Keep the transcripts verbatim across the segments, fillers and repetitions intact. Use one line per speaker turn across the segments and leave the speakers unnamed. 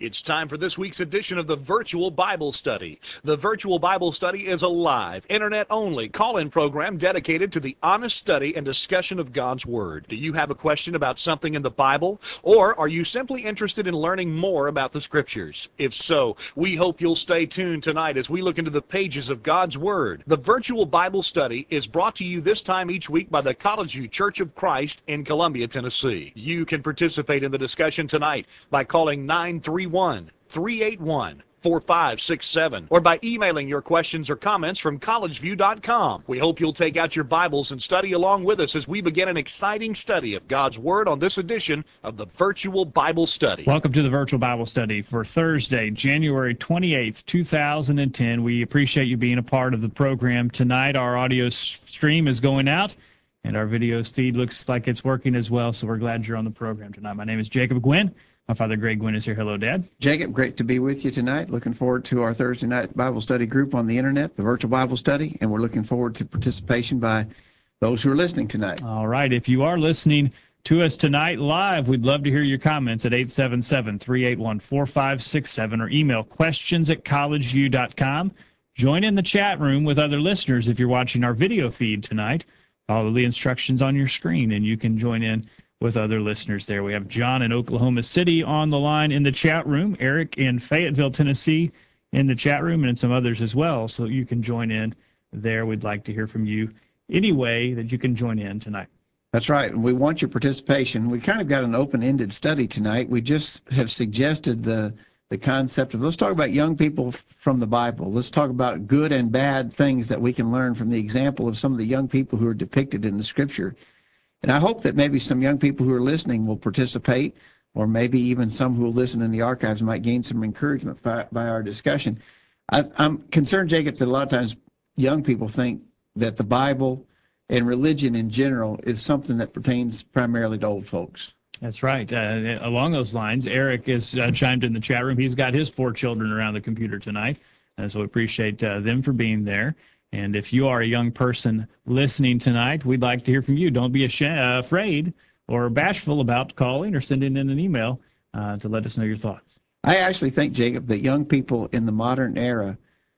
It's time for this week's edition of the Virtual Bible Study. The Virtual Bible Study is a live, internet-only call-in program dedicated to the honest study and discussion of God's Word. Do you have a question about something in the Bible? Or are you simply interested in learning more about the Scriptures? If so, we hope you'll stay tuned tonight as we look into the pages of God's Word. The Virtual Bible Study is brought to you this time each week by the College View Church of Christ in Columbia, Tennessee. You can participate in the discussion tonight by calling nine three one, three eight one, four five six seven or by emailing your questions or comments from college view dot com. We hope you'll take out your Bibles and study along with us as we begin an exciting study of God's Word on this edition of the Virtual Bible Study.
Welcome to the Virtual Bible Study for Thursday, January twenty-eighth, two thousand ten. We appreciate you being a part of the program tonight. Our audio stream is going out, and our video feed looks like it's working as well, so we're glad you're on the program tonight. My name is Jacob Gwynn. My father, Greg Gwynn, is here. Hello, Dad.
Jacob, great to be with you tonight. Looking forward to our Thursday night Bible study group on the internet, the Virtual Bible Study, and we're looking forward to participation by those who are listening tonight.
All right. If you are listening to us tonight live, we'd love to hear your comments at eight seven seven, three eight one, four five six seven or email questions at college view dot com. Join in the chat room with other listeners if you're watching our video feed tonight. Follow the instructions on your screen, and you can join in with other listeners there. We have John in Oklahoma City on the line in the chat room, Eric in Fayetteville, Tennessee in the chat room, and some others as well, so you can join in there. We'd like to hear from you any way that you can join in tonight.
That's right, and we want your participation. We kind of got an open-ended study tonight. We just have suggested the the concept of, let's talk about young people from the Bible. Let's talk about good and bad things that we can learn from the example of some of the young people who are depicted in the Scripture. And I hope that maybe some young people who are listening will participate, or maybe even some who will listen in the archives might gain some encouragement by, by our discussion. I, I'm concerned, Jacob, that a lot of times young people think that the Bible and religion in general is something that pertains primarily to old folks.
That's right. Uh, along those lines, Eric has uh, chimed in the chat room. He's got his four children around the computer tonight, and so we appreciate uh, them for being there. And if you are a young person listening tonight, we'd like to hear from you. Don't be ashamed, uh, afraid or bashful about calling or sending in an email uh, to let us know your thoughts.
I actually think, Jacob, that young people in the modern era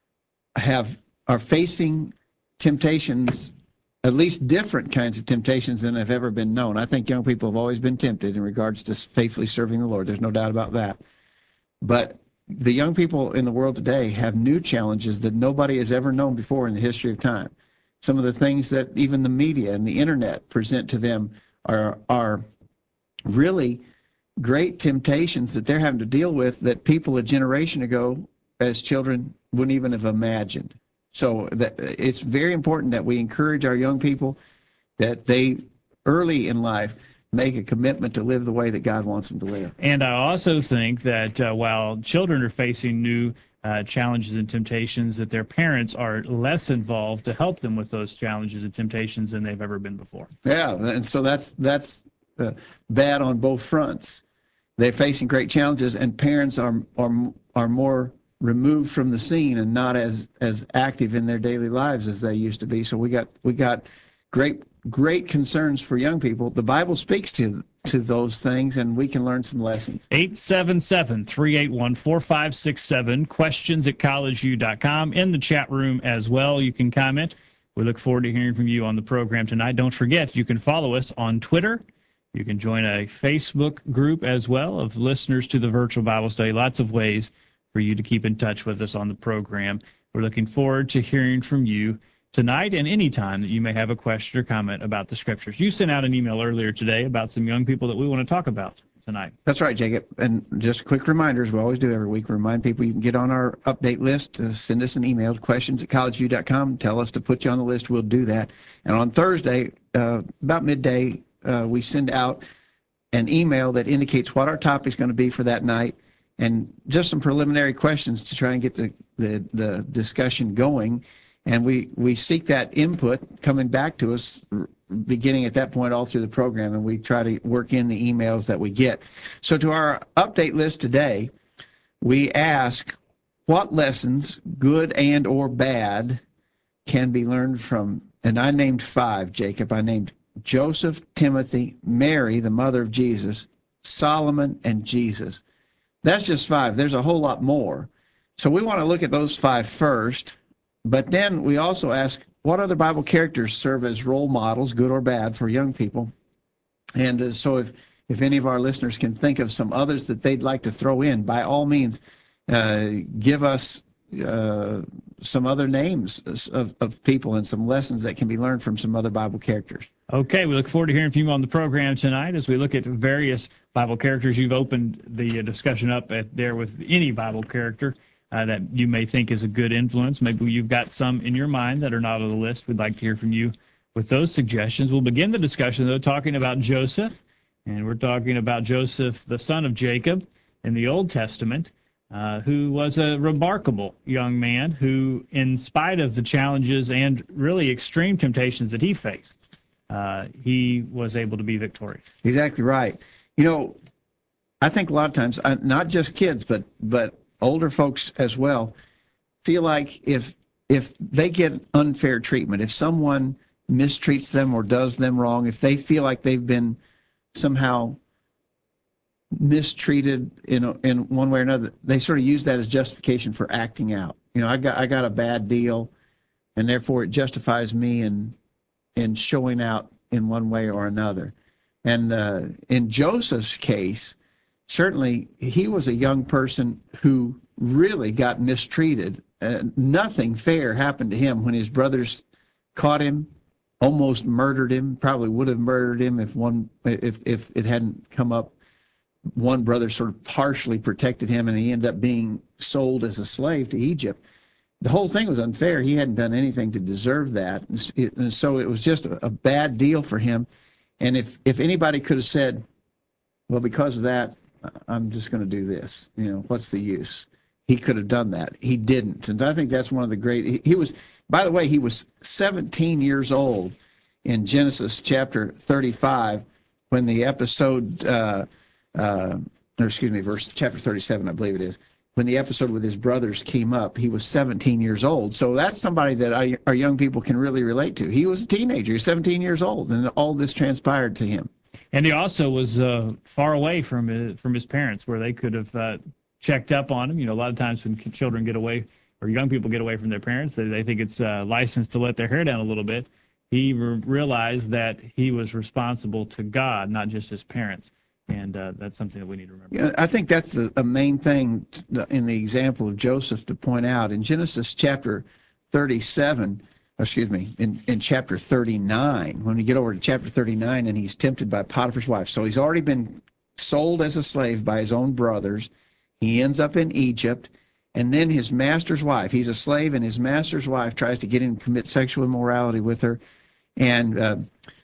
have are facing temptations, at least different kinds of temptations than have ever been known. I think young people have always been tempted in regards to faithfully serving the Lord. There's no doubt about that. But the young people in the world today have new challenges that nobody has ever known before in the history of time. Some of the things that even the media and the internet present to them are are really great temptations that they're having to deal with that people a generation ago as children wouldn't even have imagined. So that it's very important that we encourage our young people that they early in life make a commitment to live the way that God wants them to live.
And I also think that uh, while children are facing new uh, challenges and temptations, that their parents are less involved to help them with those challenges and temptations than they've ever been before.
Yeah, and so that's that's uh, bad on both fronts. They're facing great challenges, and parents are are are more removed from the scene and not as as active in their daily lives as they used to be. So we got we got great. Great concerns for young people. The Bible speaks to to those things, and we can learn some lessons.
eight seven seven, three eight one, four five six seven, questions at college view dot com. In the chat room as well, you can comment. We look forward to hearing from you on the program tonight. Don't forget, you can follow us on Twitter. You can join a Facebook group as well of listeners to the Virtual Bible Study. Lots of ways for you to keep in touch with us on the program. We're looking forward to hearing from you tonight and any time that you may have a question or comment about the Scriptures. You sent out an email earlier today about some young people that we want to talk about tonight.
That's right, Jacob. And just a quick reminder, as we always do every week, remind people you can get on our update list, uh, send us an email, questions at college view dot com, tell us to put you on the list, we'll do that. And on Thursday, uh, about midday, uh, we send out an email that indicates what our topic is going to be for that night, and just some preliminary questions to try and get the, the, the discussion going. And we, we seek that input coming back to us beginning at that point all through the program, and we try to work in the emails that we get. So to our update list today, we ask, what lessons, good and or bad, can be learned from, and I named five, Jacob. I named Joseph, Timothy, Mary, the mother of Jesus, Solomon, and Jesus. That's just five. There's a whole lot more. So we want to look at those five first, but then we also ask, what other Bible characters serve as role models, good or bad, for young people? And uh, so if, if any of our listeners can think of some others that they'd like to throw in, by all means, uh, give us uh, some other names of, of people and some lessons that can be learned from some other Bible characters.
Okay, we look forward to hearing from you on the program tonight as we look at various Bible characters. You've opened the discussion up at there with any Bible character uh, that you may think is a good influence. Maybe you've got some in your mind that are not on the list. We'd like to hear from you with those suggestions. We'll begin the discussion, though, talking about Joseph, and we're talking about Joseph, the son of Jacob in the Old Testament, uh, who was a remarkable young man who, in spite of the challenges and really extreme temptations that he faced, Uh, he was able to be victorious.
Exactly right. You know, I think a lot of times, uh, not just kids, but but older folks as well, feel like if if they get unfair treatment, if someone mistreats them or does them wrong, if they feel like they've been somehow mistreated in a, in one way or another, they sort of use that as justification for acting out. You know, I got I got a bad deal, and therefore it justifies me in in showing out in one way or another. And uh, in Joseph's case, certainly he was a young person who really got mistreated. Uh, nothing fair happened to him when his brothers caught him, almost murdered him, probably would have murdered him if one if if it hadn't come up. One brother sort of partially protected him, and he ended up being sold as a slave to Egypt. The whole thing was unfair. He hadn't done anything to deserve that. And so it was just a bad deal for him. And if, if anybody could have said, well, because of that, I'm just going to do this, you know, what's the use? He could have done that. He didn't. And I think that's one of the great, he, he was, by the way, he was seventeen years old in Genesis chapter thirty-five when the episode, uh, uh, or excuse me, verse chapter thirty-seven, I believe it is. When the episode with his brothers came up, he was seventeen years old. So that's somebody that our, our young people can really relate to. He was a teenager, he was seventeen years old, and all this transpired to him.
And he also was uh, far away from his, from his parents, where they could have uh, checked up on him. You know, a lot of times when children get away, or young people get away from their parents, they, they think it's uh, licensed to let their hair down a little bit. He re- realized that he was responsible to God, not just his parents. And uh, that's something that we need to remember.
Yeah, I think that's the, a main thing in the example of Joseph to point out. In Genesis chapter thirty-seven, excuse me, in, in chapter thirty-nine, when we get over to chapter thirty-nine, and he's tempted by Potiphar's wife. So he's already been sold as a slave by his own brothers. He ends up in Egypt, and then his master's wife, he's a slave, and his master's wife tries to get him to commit sexual immorality with her. And uh,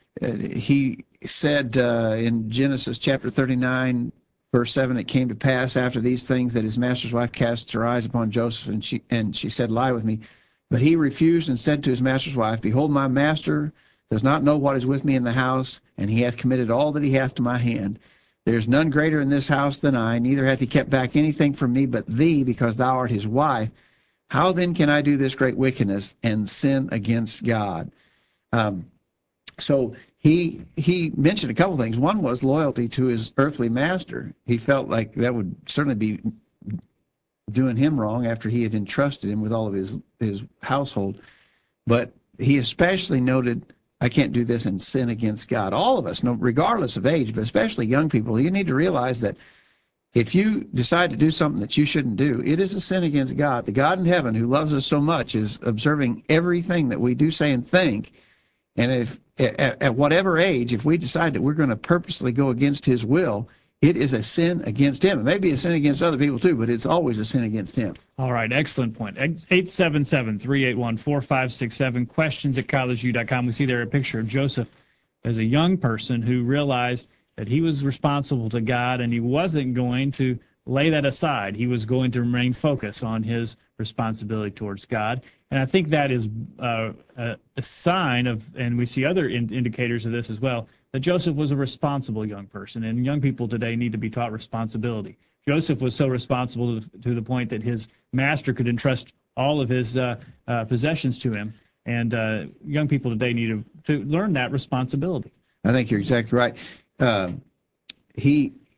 he said uh, in Genesis chapter thirty-nine, verse seven, it came to pass after these things that his master's wife cast her eyes upon Joseph, and she and she said, lie with me. But he refused and said to his master's wife, behold, my master does not know what is with me in the house, and he hath committed all that he hath to my hand. There is none greater in this house than I, neither hath he kept back anything from me but thee, because thou art his wife. How then can I do this great wickedness and sin against God? Um, so he he mentioned a couple things. One was loyalty to his earthly master. He felt like that would certainly be doing him wrong after he had entrusted him with all of his, his household. But he especially noted, I can't do this and sin against God. All of us, no, regardless of age, but especially young people, you need to realize that if you decide to do something that you shouldn't do, it is a sin against God. The God in heaven who loves us so much is observing everything that we do, say, and think. And if at, at whatever age, if we decide that we're going to purposely go against his will, it is a sin against him. It may be a sin against other people too, but it's always a sin against him.
All right, excellent point. eight seven seven, three eight one, four five six seven, questions at college u dot com. We see there a picture of Joseph as a young person who realized that he was responsible to God, and he wasn't going to lay that aside. He was going to remain focused on his responsibility towards God. And I think that is uh, a, a sign of, and we see other in, indicators of this as well, that Joseph was a responsible young person, and young people today need to be taught responsibility. Joseph was so responsible to, to the point that his master could entrust all of his uh, uh, possessions to him, and uh, young people today need to, to learn that responsibility.
I think you're exactly right. Uh, he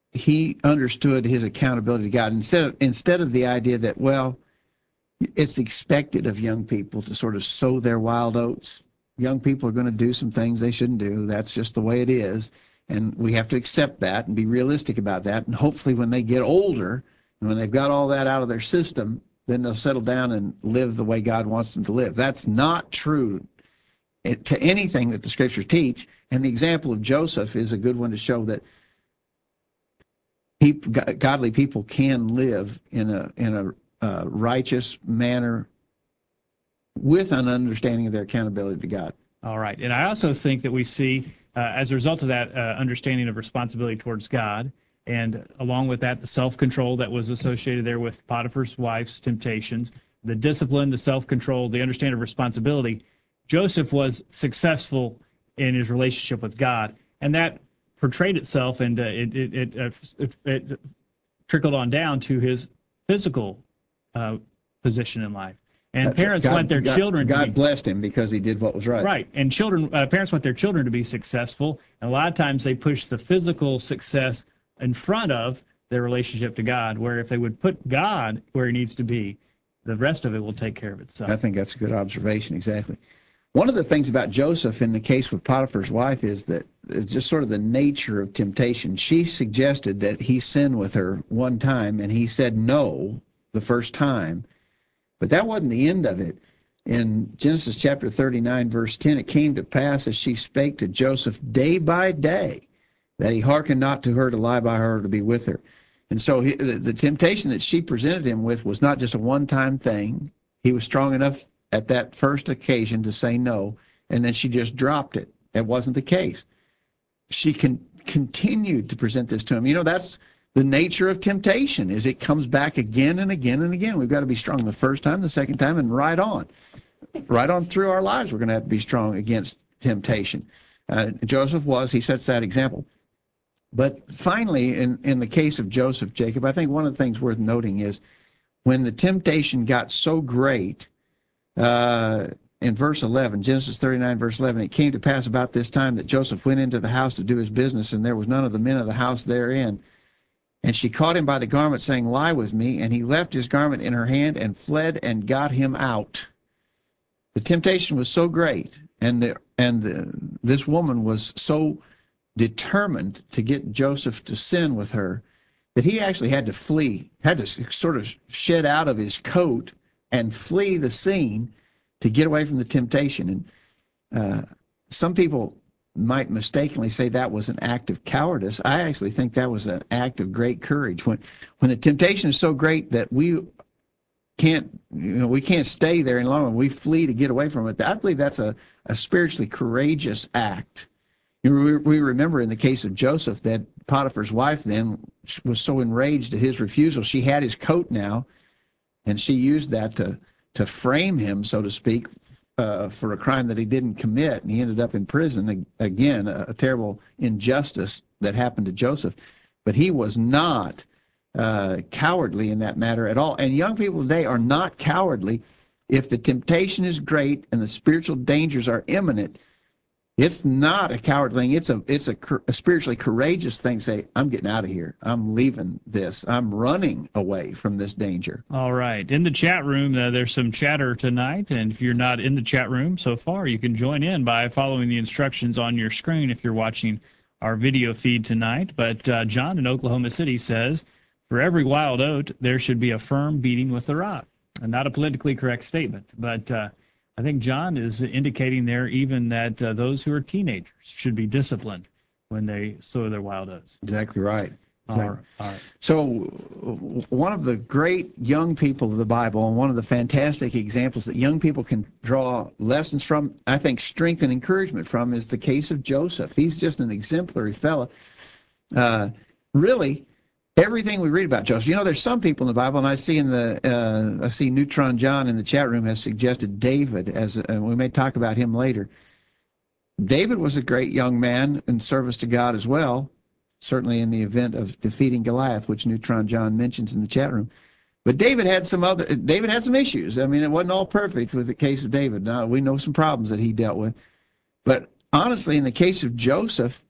he understood his accountability to God. Instead of, instead of the idea that, well, it's expected of young people to sort of sow their wild oats. Young people are going to do some things they shouldn't do. That's just the way it is. And we have to accept that and be realistic about that. And hopefully when they get older and when they've got all that out of their system, then they'll settle down and live the way God wants them to live. That's not true to anything that the Scriptures teach. And the example of Joseph is a good one to show that people, godly people can live in a in a uh, righteous manner with an understanding of their accountability to God.
All right. And I also think that we see, uh, as a result of that uh, understanding of responsibility towards God, and along with that, the self-control that was associated there with Potiphar's wife's temptations, the discipline, the self-control, the understanding of responsibility, Joseph was successful in his relationship with God, and that portrayed itself, and uh, it, it, it, uh, it, it trickled on down to his physical uh, position in life. And parents
God,
want their
God,
children
God
to be,
blessed him because he did what was right.
Right. And children, uh, parents want their children to be successful. And a lot of times they push the physical success in front of their relationship to God, where if they would put God where he needs to be, the rest of it will take care of itself.
I think that's a good observation, exactly. One of the things about Joseph in the case with Potiphar's wife is that it's just sort of the nature of temptation. She suggested that he sin with her one time, and he said no the first time. But that wasn't the end of it. In Genesis chapter thirty-nine, verse ten, it came to pass as she spake to Joseph day by day that he hearkened not to her to lie by her or to be with her. And so he, the, the temptation that she presented him with was not just a one-time thing. He was strong enough at that first occasion to say no, and then she just dropped it. That wasn't the case. She con- continued to present this to him. You know, that's the nature of temptation, is it comes back again and again and again. We've got to be strong the first time, the second time, and right on. Right on through our lives, we're going to have to be strong against temptation. Uh, Joseph was, he sets that example. But finally, in, in the case of Joseph, Jacob, I think one of the things worth noting is when the temptation got so great, uh, in verse eleven, Genesis thirty-nine, verse eleven, it came to pass about this time that Joseph went into the house to do his business, and there was none of the men of the house therein. And she caught him by the garment, saying, lie with me. And he left his garment in her hand and fled and got him out. The temptation was so great, and the, and the, this woman was so determined to get Joseph to sin with her that he actually had to flee, had to sort of shed out of his coat and flee the scene to get away from the temptation. And uh, some people might mistakenly say that was an act of cowardice. I actually think that was an act of great courage. When when the temptation is so great that we can't, you know, we can't stay there any longer, we flee to get away from it. I believe that's a, a spiritually courageous act. You know, we, we remember in the case of Joseph that Potiphar's wife then was so enraged at his refusal, she had his coat now, and she used that to to frame him, so to speak, Uh, for a crime that he didn't commit, and he ended up in prison. Again, a, a terrible injustice that happened to Joseph. But he was not uh, cowardly in that matter at all. And young people today are not cowardly. If the temptation is great and the spiritual dangers are imminent, it's not a cowardly thing. It's a it's a, a spiritually courageous thing to say, I'm getting out of here. I'm leaving this. I'm running away from this danger.
All right. In the chat room, uh, there's some chatter tonight. And if you're not in the chat room so far, you can join in by following the instructions on your screen if you're watching our video feed tonight. But uh, John in Oklahoma City says, for every wild oat, there should be a firm beating with the rod. And not a politically correct statement, but uh, I think John is indicating there even that uh, those who are teenagers should be disciplined when they sow their wild oats.
Exactly right. Exactly.
All right. All right.
So one of the great young people of the Bible, and one of the fantastic examples that young people can draw lessons from, I think strength and encouragement from, is the case of Joseph. He's just an exemplary fellow. Uh, really, everything we read about Joseph, you know, there's some people in the Bible, and I see in the, uh, I see Neutron John in the chat room has suggested David, as uh, we may talk about him later. David was a great young man in service to God as well, certainly in the event of defeating Goliath, which Neutron John mentions in the chat room. But David had some other, David had some issues. I mean, it wasn't all perfect with the case of David. Now, we know some problems that he dealt with. But honestly, in the case of Joseph,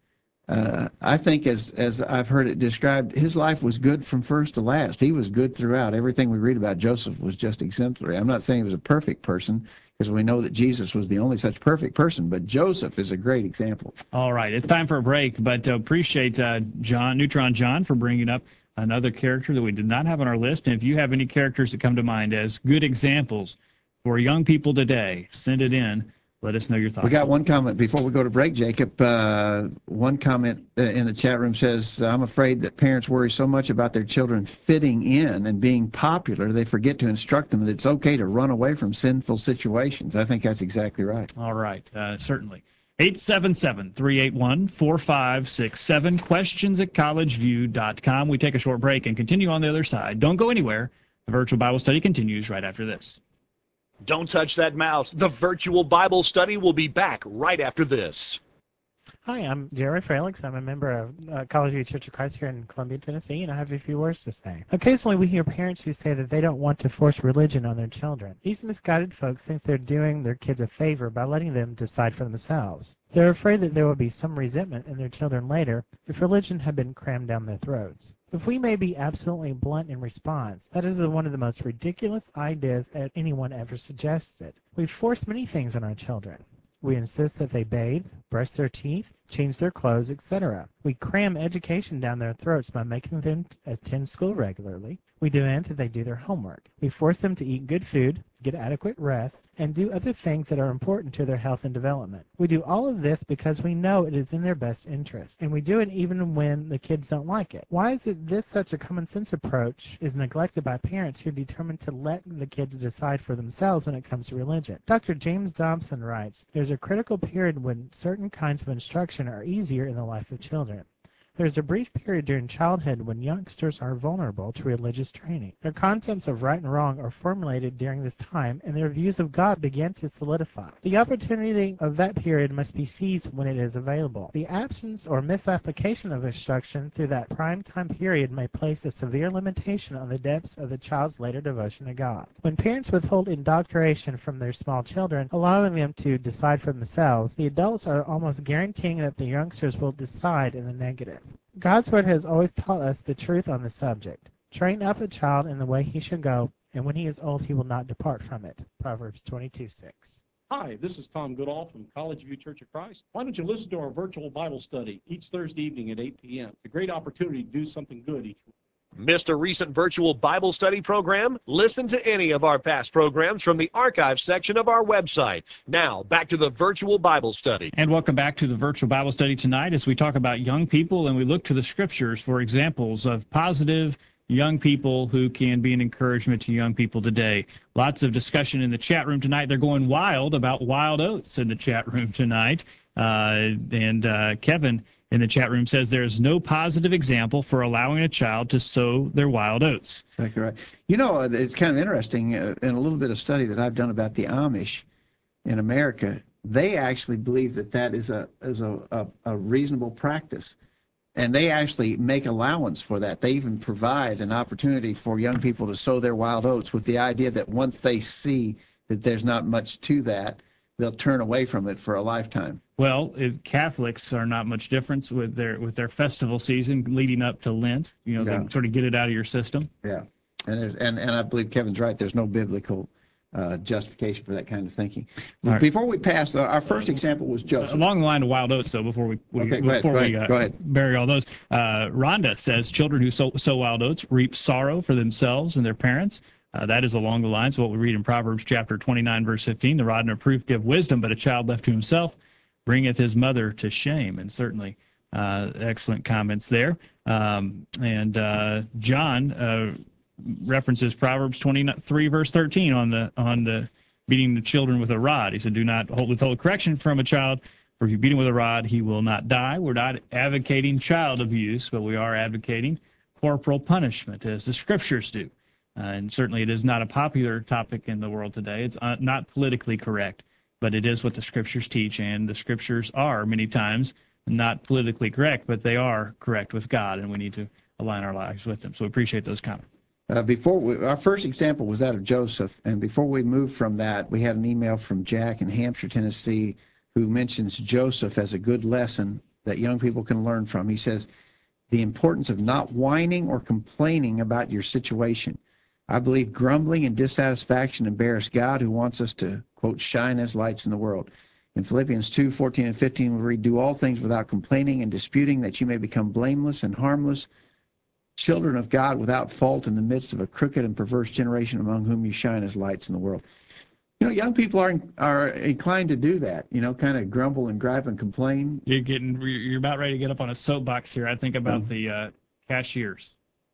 uh, I think as as I've heard it described, his life was good from first to last. He was good throughout. Everything we read about Joseph was just exemplary. I'm not saying he was a perfect person, because we know that Jesus was the only such perfect person, but Joseph is a great example.
All right, it's time for a break, but uh, appreciate uh, John, Neutron John, for bringing up another character that we did not have on our list. And if you have any characters that come to mind as good examples for young people today, send it in. Let us know your thoughts.
We got one comment before we go to break, Jacob. Uh, one comment uh, in the chat room says, I'm afraid that parents worry so much about their children fitting in and being popular, they forget to instruct them that it's okay to run away from sinful situations. I think that's exactly right.
All right, uh, certainly. eight seven seven, three eight one, four five six seven, questions at college view dot com. We take a short break and continue on the other side. Don't go anywhere. The virtual Bible study continues right after this.
Don't touch that mouse. The virtual Bible study will be back right after this.
Hi, I'm Jerry Fralix. I'm a member of uh, College View Church of Christ here in Columbia, Tennessee, and I have a few words to say. Occasionally, we hear parents who say that they don't want to force religion on their children. These misguided folks think they're doing their kids a favor by letting them decide for themselves. They're afraid that there will be some resentment in their children later if religion had been crammed down their throats. If we may be absolutely blunt in response, that is one of the most ridiculous ideas that anyone ever suggested. We force many things on our children. We insist that they bathe, brush their teeth, change their clothes, et cetera. We cram education down their throats by making them attend school regularly. We demand that they do their homework. We force them to eat good food, get adequate rest, and do other things that are important to their health and development. We do all of this because we know it is in their best interest, and we do it even when the kids don't like it. Why is it this such a common sense approach is neglected by parents who are determined to let the kids decide for themselves when it comes to religion? Doctor James Dobson writes, there's a critical period when certain kinds of instruction are easier in the life of children. There's a brief period during childhood when youngsters are vulnerable to religious training. Their concepts of right and wrong are formulated during this time, and their views of God begin to solidify. The opportunity of that period must be seized when it is available. The absence or misapplication of instruction through that prime time period may place a severe limitation on the depths of the child's later devotion to God. When parents withhold indoctrination from their small children, allowing them to decide for themselves, the adults are almost guaranteeing that the youngsters will decide in the negative. God's Word has always taught us the truth on the subject. Train up a child in the way he should go, and when he is old he will not depart from it. Proverbs twenty-two six.
Hi, this is Tom Goodall from College View Church of Christ. Why don't you listen to our virtual Bible study each Thursday evening at eight p.m. It's a great opportunity to do something good each week.
Missed a recent virtual Bible study program? Listen to any of our past programs from the archive section of our website. Now, back to the virtual Bible study.
And welcome back to the virtual Bible study tonight as we talk about young people and we look to the scriptures for examples of positive young people who can be an encouragement to young people today. Lots of discussion in the chat room tonight. They're going wild about wild oats in the chat room tonight. Uh, and uh, Kevin in the chat room says there's no positive example for allowing a child to sow their wild oats.
Exactly right. You know, it's kind of interesting, uh, in a little bit of study that I've done about the Amish in America, they actually believe that that is a is a, a, a reasonable practice. And they actually make allowance for that. They even provide an opportunity for young people to sow their wild oats with the idea that once they see that there's not much to that, they'll turn away from it for a lifetime.
Well, if Catholics are not much difference with their with their festival season leading up to Lent. You know,
Yeah.
they sort of get it out of your system.
Yeah, and there's, and and I believe Kevin's right. There's no biblical uh, justification for that kind of thinking.
All right.
Before we pass, uh, our first example was Joseph.
Along the line of wild oats, though, before we, we
Okay, go ahead,
before
go
we
ahead,
uh,
go ahead.
bury all those, uh, Rhonda says children who sow, sow wild oats reap sorrow for themselves and their parents. Uh, that is along the lines of what we read in Proverbs chapter twenty-nine, verse fifteen. The rod and reproof give wisdom, but a child left to himself bringeth his mother to shame. And certainly, uh, excellent comments there. Um, and uh, John uh, references Proverbs twenty-three, verse thirteen on the on the beating the children with a rod. He said, do not hold, withhold correction from a child, for if you beat him with a rod, he will not die. We're not advocating child abuse, but we are advocating corporal punishment, as the scriptures do. Uh, and certainly it is not a popular topic in the world today. It's uh, not politically correct, but it is what the scriptures teach, and the scriptures are many times not politically correct, but they are correct with God, and we need to align our lives with them. So we appreciate those comments.
Uh, before we, our first example was that of Joseph, and before we moved from that, we had an email from Jack in Hampshire, Tennessee, who mentions Joseph as a good lesson that young people can learn from. He says, the importance of not whining or complaining about your situation. I believe grumbling and dissatisfaction embarrass God, who wants us to, quote, shine as lights in the world. In Philippians two, fourteen and fifteen, we read, do all things without complaining and disputing, that you may become blameless and harmless, children of God without fault in the midst of a crooked and perverse generation among whom you shine as lights in the world. You know, young people are are inclined to do that, you know, kind of grumble and gripe and complain.
You're getting, you're about ready to get up on a soapbox here. I think about the uh, cashiers.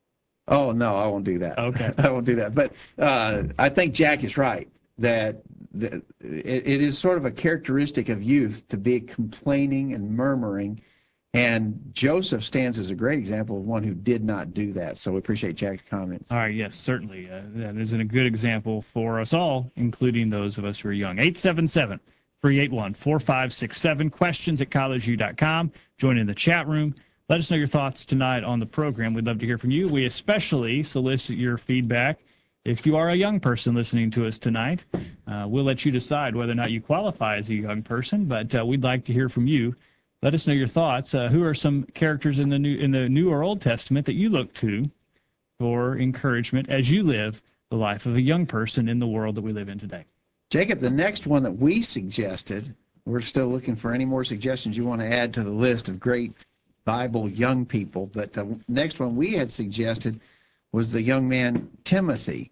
Oh, no, I won't do that.
Okay.
I won't do that. But uh, I think Jack is right, that the, it, it is sort of a characteristic of youth to be complaining and murmuring. And Joseph stands as a great example of one who did not do that. So we appreciate Jack's comments.
All right, yes, certainly. Uh, that is a good example for us all, including those of us who are young. eight seven seven, three eight one, four five six seven, questions at college u dot com. Join in the chat room. Let us know your thoughts tonight on the program. We'd love to hear from you. We especially solicit your feedback. If you are a young person listening to us tonight, uh, we'll let you decide whether or not you qualify as a young person, but uh, we'd like to hear from you. Let us know your thoughts. Uh, who are some characters in the new in the New or Old Testament that you look to for encouragement as you live the life of a young person in the world that we live in today?
Jacob, the next one that we suggested, we're still looking for any more suggestions you want to add to the list of great Bible young people, but the next one we had suggested was the young man Timothy.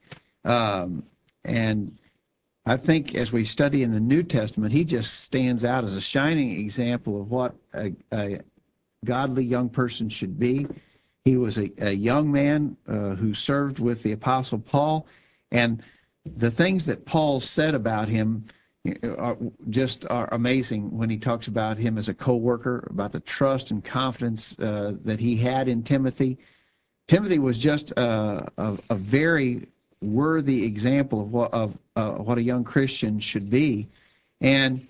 Um, and I think as we study in the New Testament, he just stands out as a shining example of what a, a godly young person should be. He was a, a young man uh, who served with the Apostle Paul, and the things that Paul said about him are just are amazing when he talks about him as a co-worker, about the trust and confidence uh, that he had in Timothy. Timothy was just uh, a, a very worthy example of what of uh, what a young Christian should be. And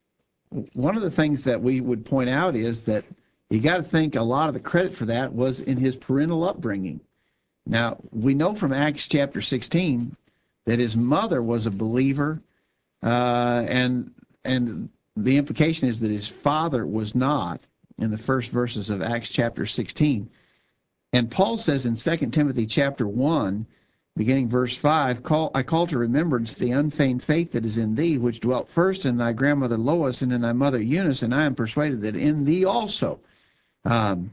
one of the things that we would point out is that you got to think a lot of the credit for that was in his parental upbringing. Now, we know from Acts chapter sixteen that his mother was a believer, uh, and and the implication is that his father was not in the first verses of Acts chapter sixteen. And Paul says in Second Timothy chapter one, beginning verse five, call, I call to remembrance the unfeigned faith that is in thee, which dwelt first in thy grandmother Lois and in thy mother Eunice, and I am persuaded that in thee also. Um,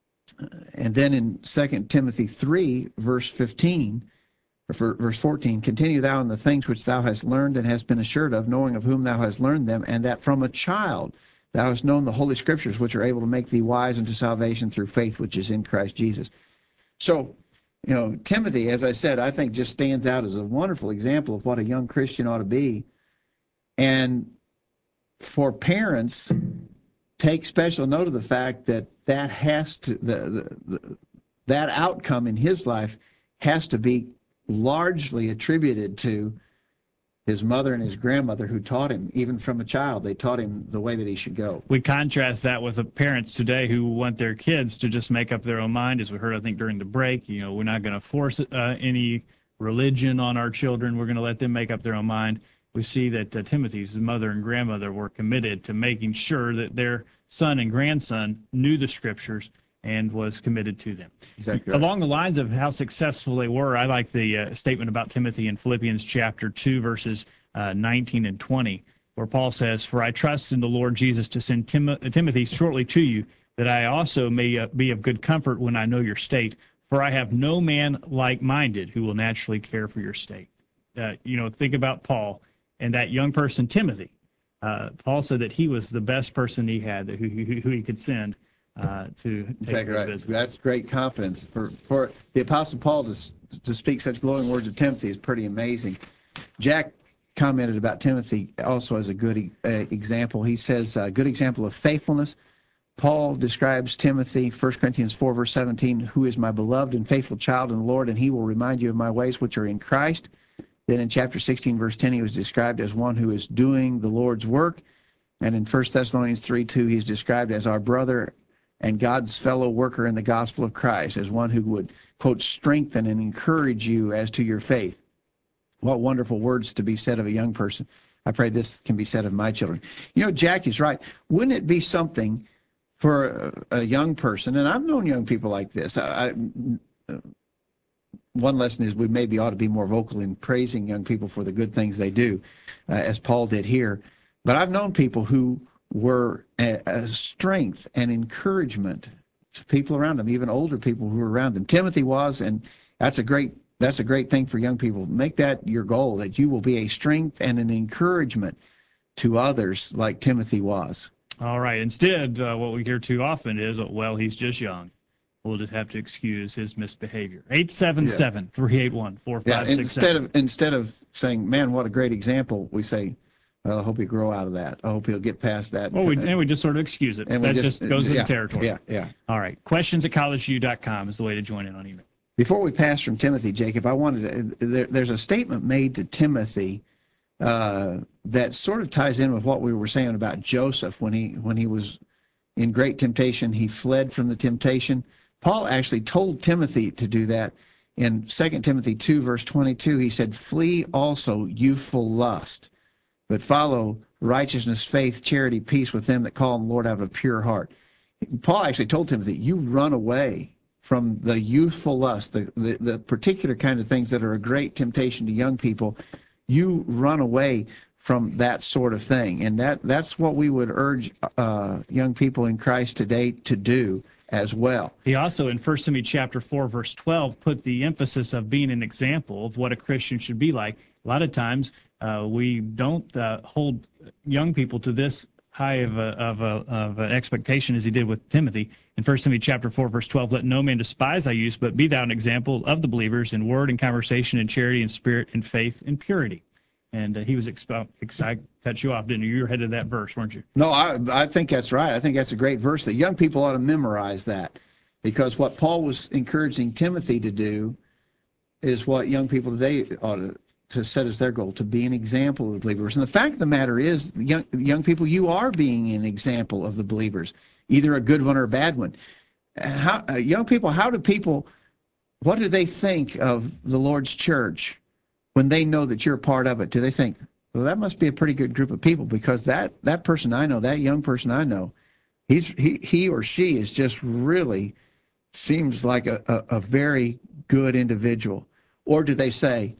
and then in Second Timothy three, verse fifteen, or verse fourteen, continue thou in the things which thou hast learned and hast been assured of, knowing of whom thou hast learned them, and that from a child thou hast known the Holy Scriptures, which are able to make thee wise unto salvation through faith which is in Christ Jesus. So, you know, Timothy, as I said, I think just stands out as a wonderful example of what a young Christian ought to be. And for parents, take special note of the fact that that has to, the, the, the that outcome in his life has to be largely attributed to his mother and his grandmother, who taught him, even from a child, they taught him the way that he should go.
We contrast that with the parents today who want their kids to just make up their own mind, as we heard, I think, during the break. You know, we're not going to force uh, any religion on our children. We're going to let them make up their own mind. We see that uh, Timothy's mother and grandmother were committed to making sure that their son and grandson knew the Scriptures and was committed to them.
Exactly right.
Along the lines of how successful they were, I like the uh, statement about Timothy in Philippians chapter two, verses uh, nineteen and twenty, where Paul says, For I trust in the Lord Jesus to send Tim- Timothy shortly to you, that I also may uh, be of good comfort when I know your state, for I have no man like-minded who will naturally care for your state. Uh, you know, think about Paul and that young person, Timothy. Uh, Paul said that he was the best person he had, who, who, who he could send Uh, to take
exactly right.
business.
That's great confidence. For for the Apostle Paul to to speak such glowing words of Timothy is pretty amazing. Jack commented about Timothy also as a good uh, example. He says, a good example of faithfulness. Paul describes Timothy, First Corinthians four, verse seventeen, who is my beloved and faithful child in the Lord, and he will remind you of my ways which are in Christ. Then in chapter sixteen, verse ten, he was described as one who is doing the Lord's work. And in First Thessalonians three, two, he's described as our brother and God's fellow worker in the gospel of Christ, as one who would, quote, strengthen and encourage you as to your faith. What wonderful words to be said of a young person. I pray this can be said of my children. You know, Jack is right. Wouldn't it be something for a, a young person, and I've known young people like this. I, I, one lesson is we maybe ought to be more vocal in praising young people for the good things they do, uh, as Paul did here. But I've known people who were a, a strength and encouragement to people around them, even older people who were around them. Timothy was, and that's a great that's a great thing for young people. Make that your goal, that you will be a strength and an encouragement to others like Timothy was.
All right. Instead, uh, what we hear too often is, well, he's just young. We'll just have to excuse his misbehavior. eight seven seven, three eight one, four five six seven.
Yeah, instead of instead of saying, man, what a great example, we say, well, I hope he'll grow out of that. I hope he'll get past that.
Well, we, and we just sort of excuse it.
And
that
just,
just goes with
yeah,
the territory.
Yeah, yeah.
All right. Questions at college u dot com is the way to join in on email.
Before we pass from Timothy, Jacob, I wanted to, there, there's a statement made to Timothy uh, that sort of ties in with what we were saying about Joseph when he when he was in great temptation. He fled from the temptation. Paul actually told Timothy to do that. In Second Timothy two, verse twenty-two, he said, flee also youthful lust, but follow righteousness, faith, charity, peace with them that call on the Lord out of a pure heart. Paul actually told Timothy, you run away from the youthful lust, the, the, the particular kind of things that are a great temptation to young people. You run away from that sort of thing. And that, that's what we would urge uh, young people in Christ today to do as well.
He also, in First Timothy chapter four, verse twelve, put the emphasis of being an example of what a Christian should be like. A lot of times uh, we don't uh, hold young people to this high of a, of a of an expectation as he did with Timothy. In First Timothy chapter four, verse twelve, let no man despise thy youth, but be thou an example of the believers in word and conversation and charity and spirit and faith and purity. And uh, he was expo- ex- I cut you off, didn't you? You were headed to that verse, weren't you?
No, I I think that's right. I think that's a great verse that young people ought to memorize that, because what Paul was encouraging Timothy to do is what young people today ought to, to set as their goal, to be an example of the believers. And the fact of the matter is, young, young people, you are being an example of the believers, either a good one or a bad one. How, uh, young people, how do people, what do they think of the Lord's church when they know that you're a part of it? Do they think, well, that must be a pretty good group of people, because that, that person I know, that young person I know, he's he, he or she is just really seems like a, a, a very good individual? Or do they say,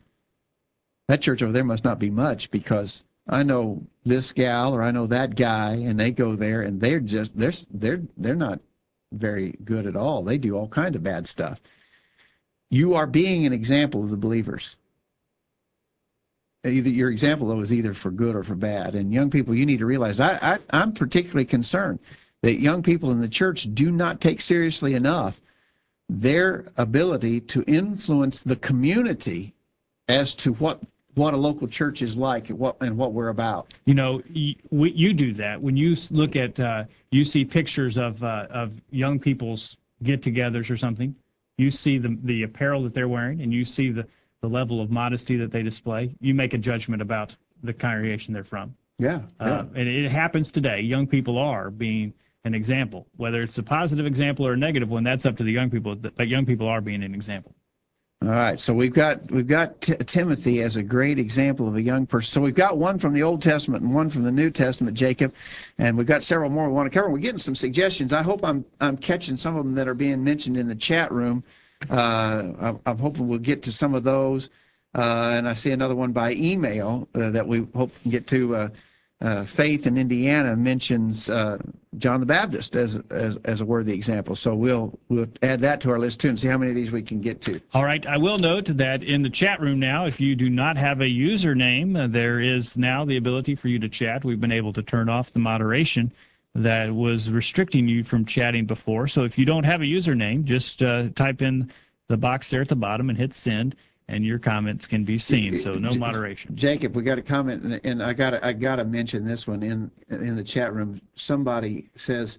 that church over there must not be much, because I know this gal or I know that guy, and they go there and they're just they're they're they're not very good at all. They do all kind of bad stuff. You are being an example of the believers. Either your example though is either for good or for bad. And young people, you need to realize, I, I I'm particularly concerned that young people in the church do not take seriously enough their ability to influence the community as to what what a local church is like and what and what we're about.
You know, you, we, you do that when you look at, uh, you see pictures of uh, of young people's get-togethers or something. You see the the apparel that they're wearing, and you see the, the level of modesty that they display. You make a judgment about the congregation they're from.
Yeah, yeah.
Uh, and it happens today. Young people are being an example. Whether it's a positive example or a negative one, that's up to the young people. But young people are being an example.
All right, so we've got we've got T- Timothy as a great example of a young person. So we've got one from the Old Testament and one from the New Testament, Jacob, and we've got several more we want to cover. We're getting some suggestions. I hope I'm I'm catching some of them that are being mentioned in the chat room. Uh, I'm, I'm hoping we'll get to some of those, uh, and I see another one by email uh, that we hope can get to. Uh, uh, Faith in Indiana mentions uh, John the Baptist as, as as a worthy example. So we'll we'll add that to our list too and see how many of these we can get to.
All right. I will note that in the chat room now, if you do not have a username, uh, there is now the ability for you to chat. We've been able to turn off the moderation that was restricting you from chatting before. So if you don't have a username, just uh, type in the box there at the bottom and hit send, and your comments can be seen. So no moderation.
Jacob, we got a comment, and, and I got I got to mention this one in in the chat room. Somebody says,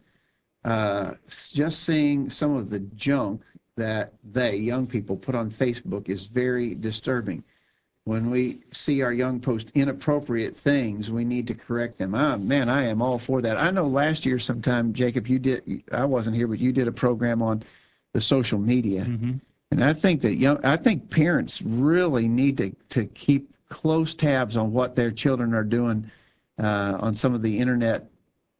uh, just seeing some of the junk that they young people put on Facebook is very disturbing. When we see our young post inappropriate things, we need to correct them. Ah, man, I am all for that. I know last year sometime, Jacob, you did. I wasn't here, but you did a program on the social media. Mm-hmm. And I think that young, I think parents really need to, to keep close tabs on what their children are doing uh, on some of the internet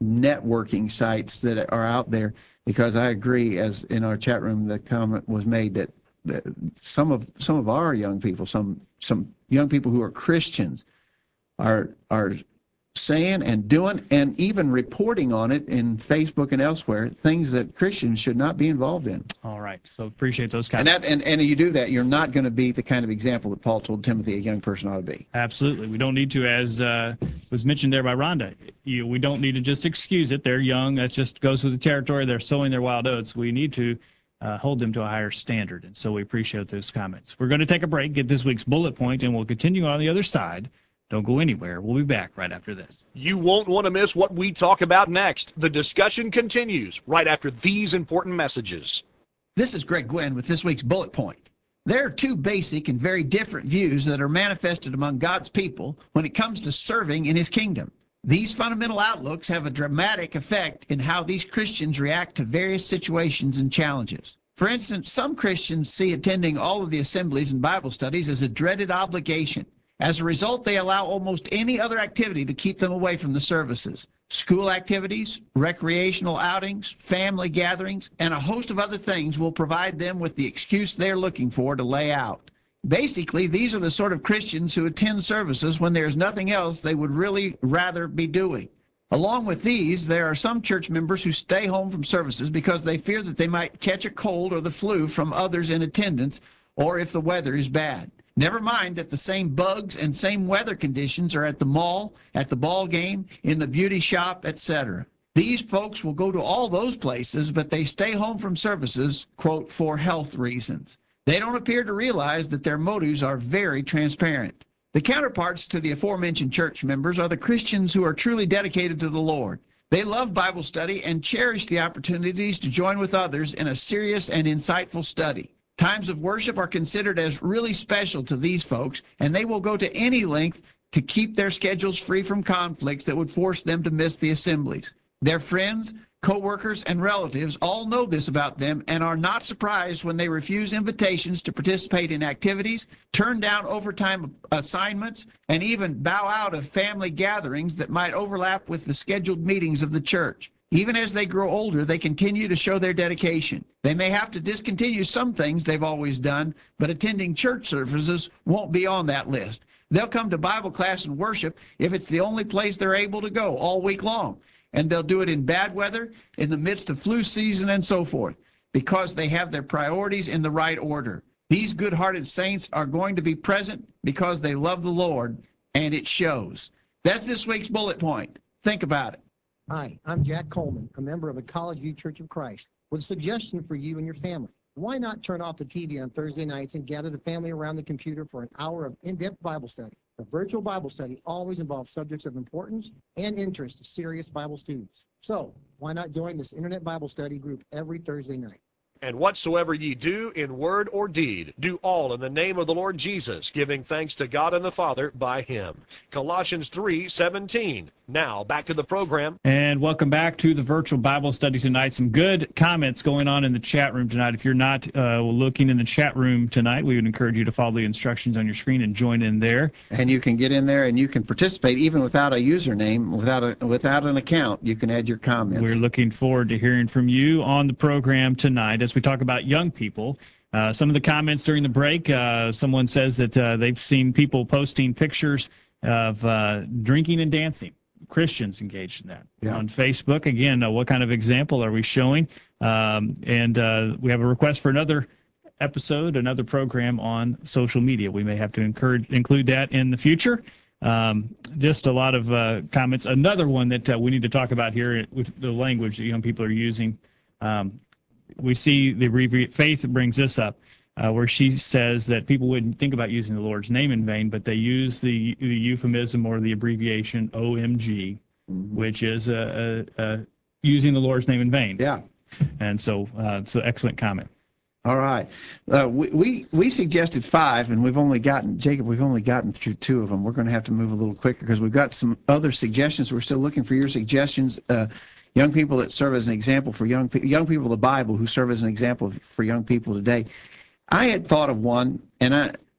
networking sites that are out there, because I agree, as in our chat room, the comment was made that, that some of some of our young people, some some young people who are Christians, are are saying and doing and even reporting on it in Facebook and elsewhere, things that Christians should not be involved in.
All right. So appreciate those
And
comments.
that and, and you do that, you're not going to be the kind of example that Paul told Timothy a young person ought to be.
Absolutely. We don't need to, as uh, was mentioned there by Rhonda, you, we don't need to just excuse it. They're young. That just goes with the territory. They're sowing their wild oats. We need to uh, hold them to a higher standard. And so we appreciate those comments. We're going to take a break, get this week's bullet point, and we'll continue on the other side. Don't go anywhere. We'll be back right after this.
You won't want to miss what we talk about next. The discussion continues right after these important messages.
This is Greg Gwynn with this week's bullet point. There are two basic and very different views that are manifested among God's people when it comes to serving in his kingdom. These fundamental outlooks have a dramatic effect in how these Christians react to various situations and challenges. For instance, some Christians see attending all of the assemblies and Bible studies as a dreaded obligation. As a result, they allow almost any other activity to keep them away from the services. School activities, recreational outings, family gatherings, and a host of other things will provide them with the excuse they're looking for to lay out. Basically, these are the sort of Christians who attend services when there's nothing else they would really rather be doing. Along with these, there are some church members who stay home from services because they fear that they might catch a cold or the flu from others in attendance, or if the weather is bad. Never mind that the same bugs and same weather conditions are at the mall, at the ball game, in the beauty shop, et cetera. These folks will go to all those places, but they stay home from services, quote, for health reasons. They don't appear to realize that their motives are very transparent. The counterparts to the aforementioned church members are the Christians who are truly dedicated to the Lord. They love Bible study and cherish the opportunities to join with others in a serious and insightful study. Times of worship are considered as really special to these folks, and they will go to any length to keep their schedules free from conflicts that would force them to miss the assemblies. Their friends, co-workers, and relatives all know this about them and are not surprised when they refuse invitations to participate in activities, turn down overtime assignments, and even bow out of family gatherings that might overlap with the scheduled meetings of the church. Even as they grow older, they continue to show their dedication. They may have to discontinue some things they've always done, but attending church services won't be on that list. They'll come to Bible class and worship if it's the only place they're able to go all week long. And they'll do it in bad weather, in the midst of flu season, and so forth, because they have their priorities in the right order. These good-hearted saints are going to be present because they love the Lord, and it shows. That's this week's bullet point. Think about it.
Hi, I'm Jack Coleman, a member of the College View Church of Christ, with a suggestion for you and your family. Why not turn off the T V on Thursday nights and gather the family around the computer for an hour of in-depth Bible study? The virtual Bible study always involves subjects of importance and interest to serious Bible students. So, why not join this Internet Bible study group every Thursday night?
And whatsoever ye do in word or deed, do all in the name of the Lord Jesus, giving thanks to God and the Father by him. Colossians three seventeen. Now, back to the program.
And welcome back to the virtual Bible study tonight. Some good comments going on in the chat room tonight. If you're not uh, looking in the chat room tonight, we would encourage you to follow the instructions on your screen and join in there.
And you can get in there and you can participate even without a username, without a without an account. You can add your comments.
We're looking forward to hearing from you on the program tonight as we talk about young people. Uh, some of the comments during the break, uh, someone says that uh, they've seen people posting pictures of uh, drinking and dancing. Christians engaged in that
yeah.
on Facebook. Again, uh, what kind of example are we showing? Um, and uh, we have a request for another episode, another program on social media. We may have to encourage include that in the future. Um, just a lot of uh, comments. Another one that uh, we need to talk about here with the language that young people are using. Um, we see the abbreviate Faith brings this up. Uh, where she says that people wouldn't think about using the Lord's name in vain, but they use the, the euphemism or the abbreviation O M G, mm-hmm. which is uh, uh, uh, using the Lord's name in vain.
Yeah.
And so, uh, so excellent comment.
All right. Uh, we, we we suggested five, and we've only gotten, Jacob, we've only gotten through two of them. We're going to have to move a little quicker because we've got some other suggestions. We're still looking for your suggestions. Uh, young people that serve as an example for young, pe- young people of the Bible who serve as an example for young people today. I had thought of one, and I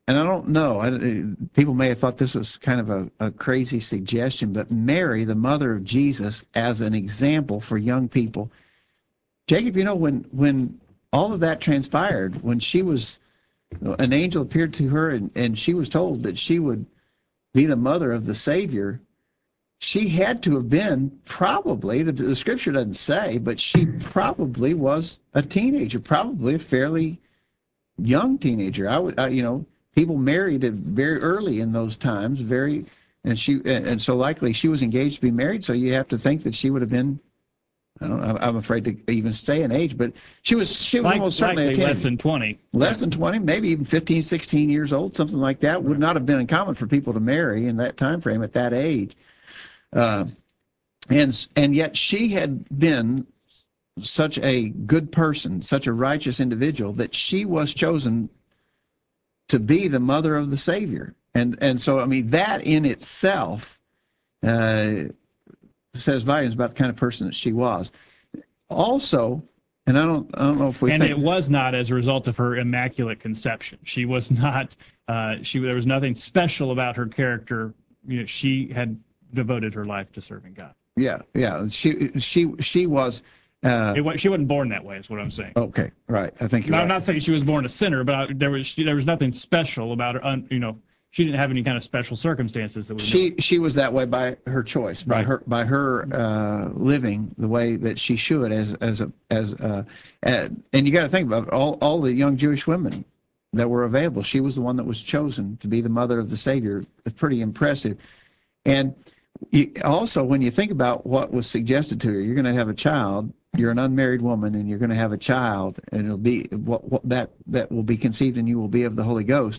and I don't know, I, people may have thought this was kind of a, a crazy suggestion, but Mary, the mother of Jesus, as an example for young people. Jacob, you know, when when all of that transpired, when she was, an angel appeared to her and, and she was told that she would be the mother of the Savior, she had to have been probably, the, the scripture doesn't say, but she probably was a teenager, probably a fairly young teenager. I would, I, you know, people married it very early in those times, very, and she, and, and so likely she was engaged to be married. So you have to think that she would have been, I don't know, I'm afraid to even say an age, but she was, she was
Like,
almost certainly a
likely
teenager.
less than twenty.
Less than twenty, maybe even fifteen, sixteen years old, something like that. Would not have been uncommon for people to marry in that time frame at that age. Uh, and and yet she had been such a good person, such a righteous individual, that she was chosen to be the mother of the Savior. And and so, I mean, that in itself uh, says volumes about the kind of person that she was. Also, and I don't I don't know if we
and
think,
it was not as a result of her immaculate conception. She was not. Uh, she there was nothing special about her character. You know, she had devoted her life to serving God.
yeah, yeah, she she she was. Uh,
It, wa- she wasn't born that way, is what I'm saying.
okay, right. I think you're
Now,
right.
I'm not saying she was born a sinner, but I, there was she, there was nothing special about her. Un, you know, she didn't have any kind of special circumstances that we know.
She she was that way by her choice, by
Right.
her by her uh, living the way that she should as as a as uh, and you got to think about it, all all the young Jewish women that were available. She was the one that was chosen to be the mother of the Savior. It's pretty impressive. And you, also, when you think about what was suggested to her, you're going to have a child. You're an unmarried woman, and you're going to have a child, and it'll be what, what that that will be conceived in you will be of the Holy Ghost.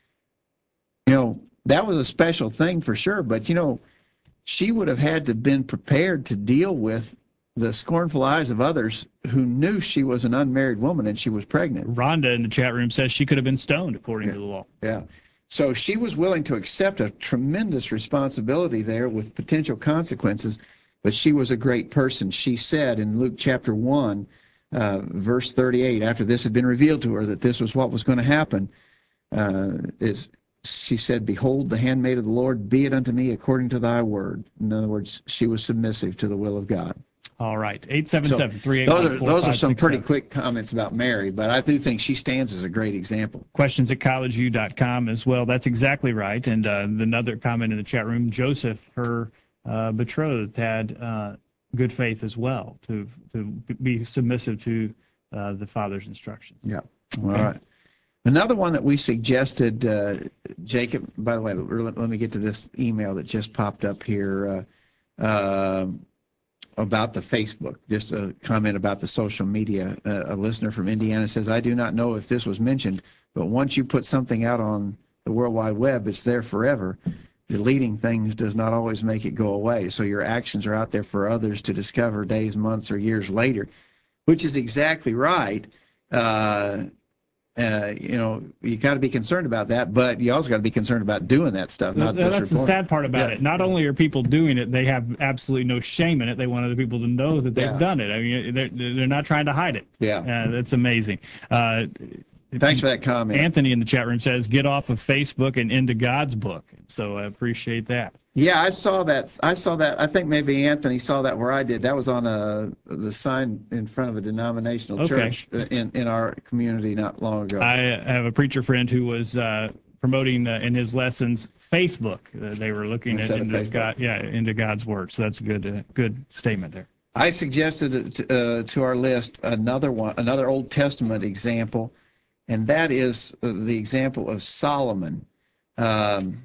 You know, that was a special thing for sure. But you know, she would have had to have been prepared to deal with the scornful eyes of others who knew she was an unmarried woman and she was pregnant.
Rhonda in the chat room says she could have been stoned according
Yeah.
to the law.
Yeah. So she was willing to accept a tremendous responsibility there with potential consequences, but she was a great person. She said in Luke chapter one, uh, verse thirty-eight, after this had been revealed to her that this was what was going to happen, uh, is she said, "Behold, the handmaid of the Lord, be it unto me according to thy word." In other words, she was submissive to the will of God.
All right, eight seven seven, three eight
Those
one,
are
four
those are
five
some
six
pretty
seven.
quick comments about Mary, but I do think she stands as a great example.
Questions at college u dot com as well. That's exactly right. And uh, another comment in the chat room, Joseph, her uh, betrothed, had uh, good faith as well to to be submissive to uh, the father's instructions.
Yeah.
Okay.
All right. Another one that we suggested, uh, Jacob, by the way, let, let me get to this email that just popped up here uh, uh, about the Facebook, just a comment about the social media. Uh, a listener from Indiana says, I do not know if this was mentioned, but once you put something out on the World Wide Web, it's there forever. Deleting things does not always make it go away. So your actions are out there for others to discover days, months, or years later, which is exactly right. Uh, Uh, you know, you got to be concerned about that, but you also got to be concerned about doing that stuff, not
That's
just
the
reporting.
sad part about
Yeah.
it. Not only are people doing it, they have absolutely no shame in it. They want other people to know that they've
Yeah.
done it. I mean, they're, they're not trying to hide it.
Yeah.
Uh, that's amazing. Uh,
Thanks for that comment.
Anthony in the chat room says, get off of Facebook and into God's book. So I appreciate that.
Yeah, I saw that. I saw that. I think maybe Anthony saw that where I did. That was on a the sign in front of a denominational
Okay.
church in in our community not long ago.
I have a preacher friend who was uh, promoting uh, in his lessons Facebook. Uh, they were looking at
Instead of
into
Facebook.
God, yeah, into God's word. So that's a good, uh, good statement there.
I suggested to, uh, to our list another one, another Old Testament example, and that is uh, the example of Solomon. Um,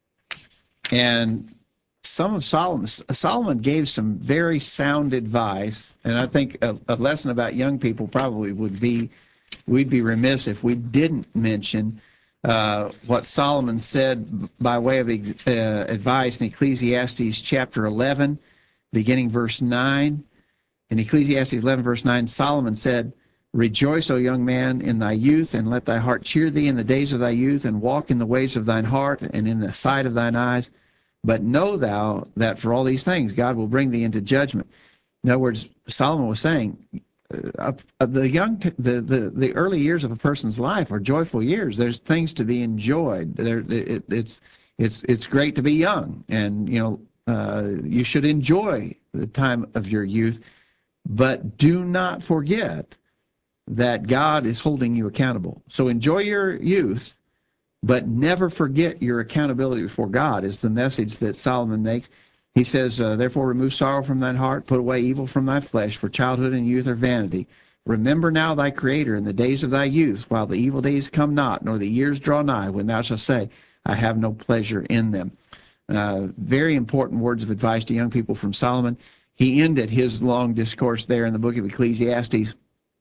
and some of Solomon, Solomon gave some very sound advice, and I think a, a lesson about young people probably would be, we'd be remiss if we didn't mention uh, what Solomon said by way of uh, advice in Ecclesiastes chapter eleven, beginning verse nine. In Ecclesiastes eleven, verse nine, Solomon said, Rejoice, O young man, in thy youth, and let thy heart cheer thee in the days of thy youth, and walk in the ways of thine heart, and in the sight of thine eyes. But know thou that for all these things God will bring thee into judgment. In other words, Solomon was saying, uh, uh, the young, t- the, the the early years of a person's life are joyful years. There's things to be enjoyed. There, it, it's it's it's great to be young, and you know uh, you should enjoy the time of your youth. But do not forget that God is holding you accountable. So enjoy your youth, but never forget your accountability before God, is the message that Solomon makes. He says, uh, therefore remove sorrow from thine heart, put away evil from thy flesh, for childhood and youth are vanity. Remember now thy Creator in the days of thy youth, while the evil days come not, nor the years draw nigh, when thou shalt say, I have no pleasure in them. Uh, very important words of advice to young people from Solomon. He ended his long discourse there in the book of Ecclesiastes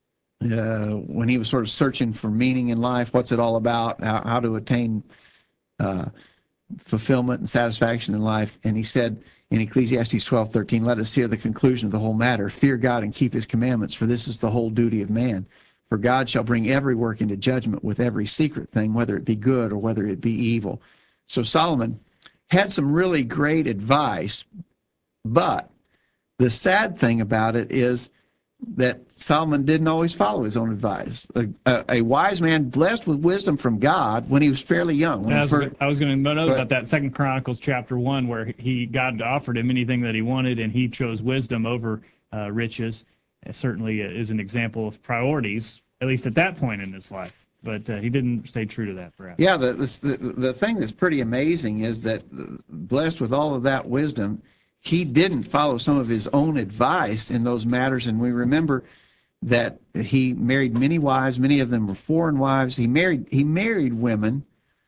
uh, when he was sort of searching for meaning in life. What's it all about? How, how to attain uh, fulfillment and satisfaction in life. And he said in Ecclesiastes twelve thirteen, let us hear the conclusion of the whole matter. Fear God and keep his commandments, for this is the whole duty of man. For God shall bring every work into judgment with every secret thing, whether it be good or whether it be evil. So Solomon had some really great advice, but the sad thing about it is that Solomon didn't always follow his own advice. A, a, a wise man blessed with wisdom from God when he was fairly young. When
I
he
was,
first,
I was going to note about that Second Chronicles chapter one, where he God offered him anything that he wanted, and he chose wisdom over uh, riches. It certainly is an example of priorities, at least at that point in his life. But uh, he didn't stay true to that, perhaps.
Yeah, the, the the thing that's pretty amazing is that, blessed with all of that wisdom, he didn't follow some of his own advice in those matters. And we remember that he married many wives. Many of them were foreign wives. He married he married women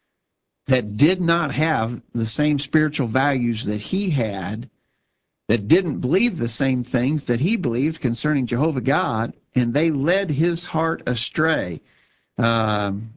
that did not have the same spiritual values that he had, that didn't believe the same things that he believed concerning Jehovah God, and they led his heart astray. Um,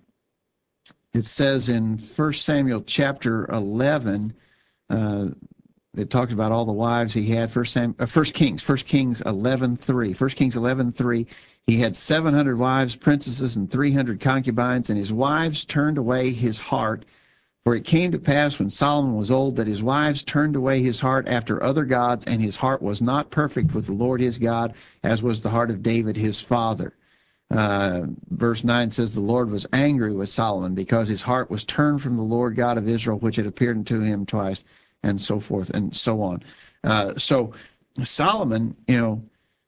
it says in First Samuel chapter eleven, uh, it talks about all the wives he had. First, Sam, uh, First Kings, First Kings eleven three. First Kings eleven three. He had seven hundred wives, princesses, and three hundred concubines, and his wives turned away his heart. For it came to pass when Solomon was old that his wives turned away his heart after other gods, and his heart was not perfect with the Lord his God, as was the heart of David his father. Uh, verse nine says, the Lord was angry with Solomon because his heart was turned from the Lord God of Israel, which had appeared unto him twice, and so forth and so on. Uh, so Solomon, you know,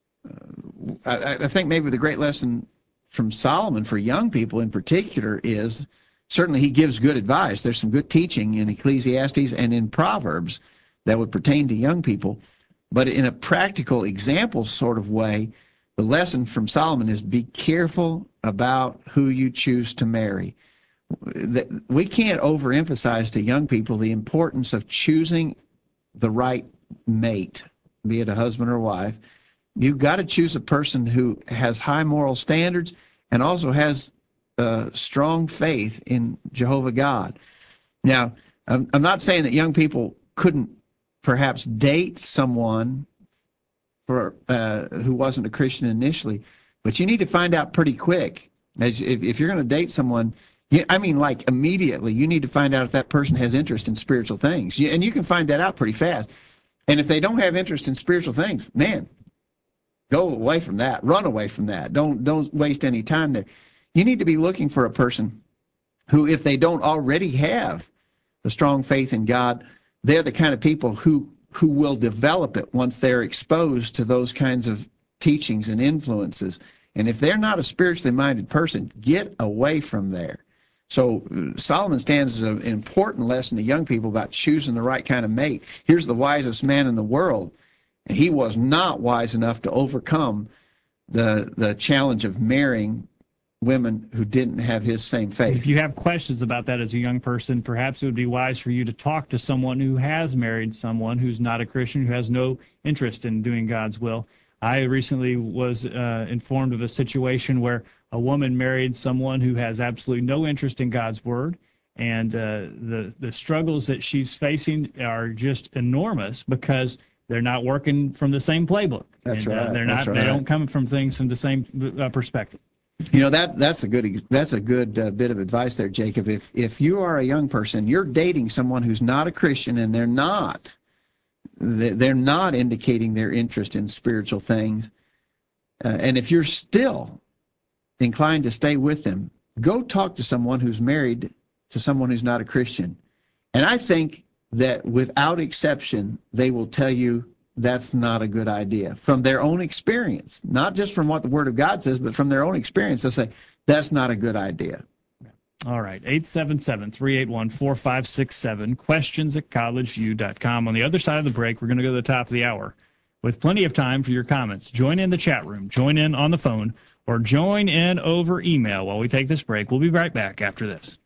uh, I, I think maybe the great lesson from Solomon for young people in particular is, certainly he gives good advice. There's some good teaching in Ecclesiastes and in Proverbs that would pertain to young people. But in a practical example sort of way, the lesson from Solomon is be careful about who you choose to marry. We can't overemphasize to young people the importance of choosing the right mate, be it a husband or wife. You've got to choose a person who has high moral standards and also has uh, strong faith in Jehovah God. Now, I'm, I'm not saying that young people couldn't perhaps date someone for uh, who wasn't a Christian initially, but you need to find out pretty quick. As if, if you're going to date someone, you, I mean, like immediately, you need to find out if that person has interest in spiritual things. You, and you can find that out pretty fast. And if they don't have interest in spiritual things, man, go away from that. Run away from that. Don't don't waste any time there. You need to be looking for a person who, if they don't already have a strong faith in God, they're the kind of people who who will develop it once they're exposed to those kinds of teachings and influences. And if they're not a spiritually minded person, get away from there. So Solomon stands as an important lesson to young people about choosing the right kind of mate. Here's the wisest man in the world, and he was not wise enough to overcome the the challenge of marrying women who didn't have his same faith.
If you have questions about that as a young person, perhaps it would be wise for you to talk to someone who has married someone who's not a Christian, who has no interest in doing God's will. I recently was uh, informed of a situation where a woman married someone who has absolutely no interest in God's word, and uh, the the struggles that she's facing are just enormous because they're not working from the same playbook.
That's
and,
right.
Uh, they're
That's
not.
right.
They don't come from things from the same uh, perspective.
You know, that that's a good that's a good uh, bit of advice there, Jacob. If if you are a young person, you're dating someone who's not a Christian, and they're not they're not indicating their interest in spiritual things, Uh, and if you're still inclined to stay with them, go talk to someone who's married to someone who's not a Christian. And I think that without exception, they will tell you that's not a good idea from their own experience, not just from what the Word of God says, but from their own experience. They'll say, that's not a good idea.
All right, eight seven seven, three eight one, four five six seven, questions at collegeview dot com. On the other side of the break, we're going to go to the top of the hour with plenty of time for your comments. Join in the chat room, join in on the phone, or join in over email while we take this break. We'll be right back after this.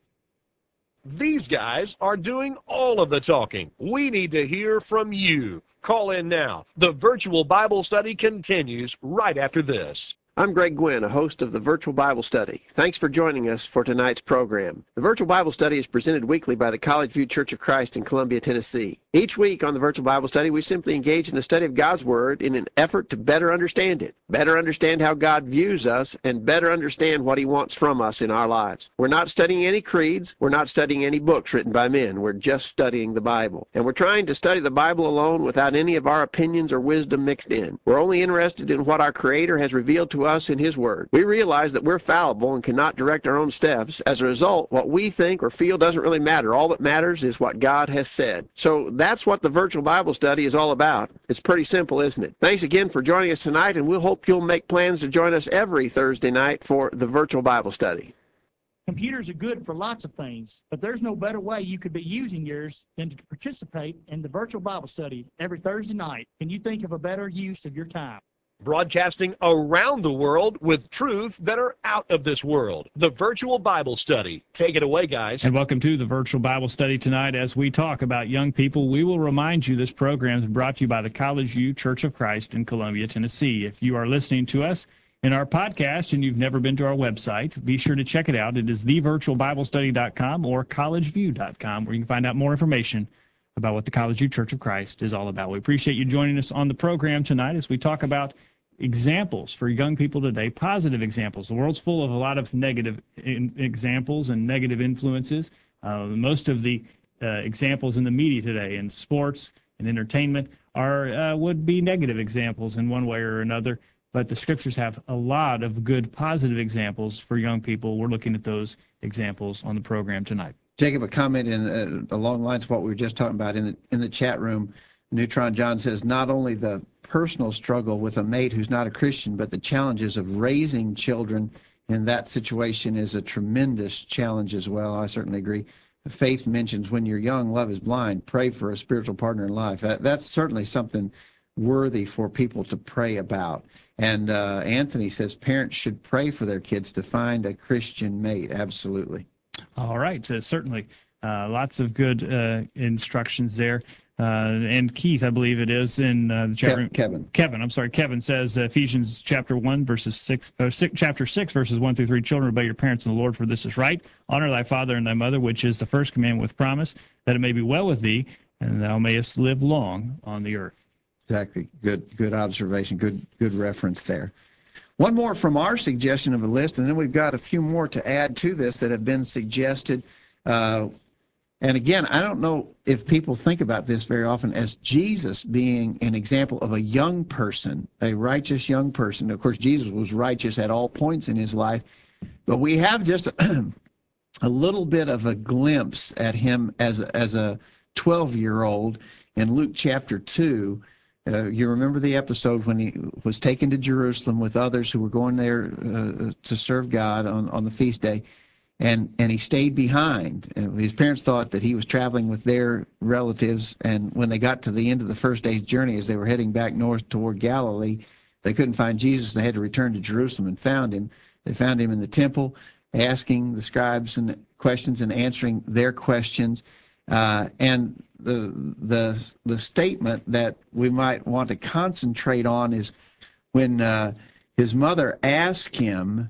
These guys are doing all of the talking. We need to hear from you. Call in now. The virtual Bible study continues right after this.
I'm Greg Gwynn, a host of the Virtual Bible Study. Thanks for joining us for tonight's program. The Virtual Bible Study is presented weekly by the College View Church of Christ in Columbia, Tennessee. Each week on the Virtual Bible Study, we simply engage in the study of God's Word in an effort to better understand it, better understand how God views us, and better understand what He wants from us in our lives. We're not studying any creeds. We're not studying any books written by men. We're just studying the Bible. And we're trying to study the Bible alone without any of our opinions or wisdom mixed in. We're only interested in what our Creator has revealed to us in His Word. We realize that we're fallible and cannot direct our own steps. As a result, what we think or feel doesn't really matter. All that matters is what God has said. So that's what the Virtual Bible Study is all about. It's pretty simple, isn't it? Thanks again for joining us tonight, and we'll hope you'll make plans to join us every Thursday night for the Virtual Bible Study.
Computers are good for lots of things, but there's no better way you could be using yours than to participate in the Virtual Bible Study every Thursday night. Can you think of a better use of your time?
Broadcasting around the world with truth that are out of this world. The Virtual Bible Study. Take it away, guys.
And welcome to the Virtual Bible Study tonight. As we talk about young people, we will remind you this program is brought to you by the College View Church of Christ in Columbia, Tennessee. If you are listening to us in our podcast and you've never been to our website, be sure to check it out. It is the virtual bible study dot com or college view dot com, where you can find out more information about what the College View Church of Christ is all about. We appreciate you joining us on the program tonight as we talk about examples for young people today, positive examples. The world's full of a lot of negative in, examples and negative influences. Uh, most of the uh, examples in the media today, in sports and entertainment, are uh, would be negative examples in one way or another. But the scriptures have a lot of good, positive examples for young people. We're looking at those examples on the program tonight.
Jacob, a comment in uh, along the lines of what we were just talking about in the in the chat room. Neutron John says not only the personal struggle with a mate who's not a Christian, but the challenges of raising children in that situation is a tremendous challenge as well. I certainly agree. Faith mentions when you're young, love is blind. Pray for a spiritual partner in life. That, that's certainly something worthy for people to pray about. And uh, Anthony says parents should pray for their kids to find a Christian mate. Absolutely.
All right, uh, certainly. Uh, lots of good uh, instructions there. Uh, and Keith, I believe it is in uh, the chat room.
Kevin.
Kevin, I'm sorry. Kevin says uh, Ephesians chapter one verses six, uh, six, chapter six verses one through three. Children, obey your parents in the Lord, for this is right. Honor thy father and thy mother, which is the first commandment with promise, that it may be well with thee, and thou mayest live long on the earth.
Exactly. Good. Good observation. Good. Good reference there. One more from our suggestion of a list, and then we've got a few more to add to this that have been suggested. Uh, And again, I don't know if people think about this very often as Jesus being an example of a young person, a righteous young person. Of course, Jesus was righteous at all points in his life, but we have just a, a little bit of a glimpse at him as a, as a twelve-year-old in Luke chapter two. Uh, you remember the episode when he was taken to Jerusalem with others who were going there uh, to serve God on, on the feast day. And and he stayed behind. And his parents thought that he was traveling with their relatives. And when they got to the end of the first day's journey, as they were heading back north toward Galilee, they couldn't find Jesus. They had to return to Jerusalem and found him. They found him in the temple, asking the scribes and questions and answering their questions. Uh, and the the the statement that we might want to concentrate on is when uh, his mother asked him.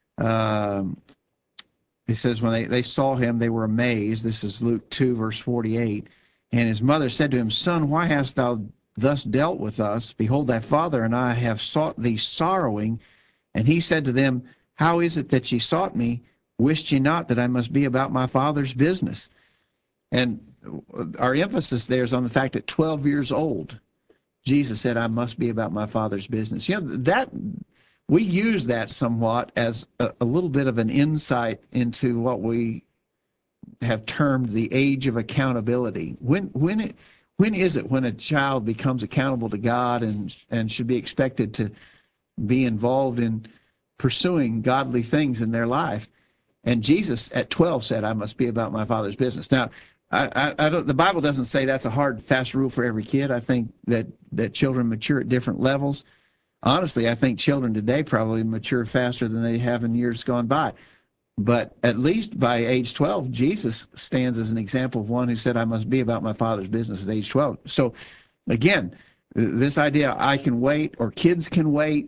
Um, He says, when they, they saw him, they were amazed. This is Luke two, verse forty-eight. And his mother said to him, Son, why hast thou thus dealt with us? Behold, thy father and I have sought thee sorrowing. And he said to them, How is it that ye sought me? Wist ye not that I must be about my father's business? And our emphasis there is on the fact that twelve years old, Jesus said, I must be about my father's business. You know, that we use that somewhat as a, a little bit of an insight into what we have termed the age of accountability. When when it when is it when a child becomes accountable to God and and should be expected to be involved in pursuing godly things in their life? And Jesus at twelve said, "I must be about my Father's business." Now, I, I, I don't, the Bible doesn't say that's a hard, fast rule for every kid. I think that that children mature at different levels. Honestly, I think children today probably mature faster than they have in years gone by. But at least by age twelve, Jesus stands as an example of one who said, "I must be about my Father's business" at age twelve. So, again, this idea, I can wait, or kids can wait,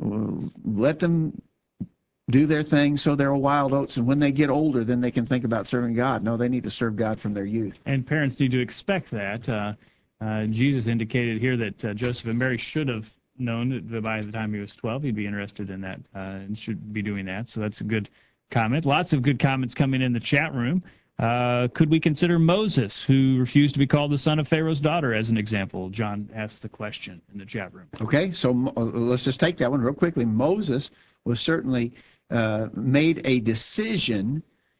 let them do their thing so they're wild oats, and when they get older, then they can think about serving God. No, they need to serve God from their youth.
And parents need to expect that. Uh, uh, Jesus indicated here that uh, Joseph and Mary should have known that by the time he was twelve, he'd be interested in that uh, and should be doing that. So that's a good comment. Lots of good comments coming in the chat room. Uh, could we consider Moses, who refused to be called the son of Pharaoh's daughter, as an example? John asked the question in the chat room.
Okay, so uh, let's just take that one real quickly. Moses was certainly uh, made a decision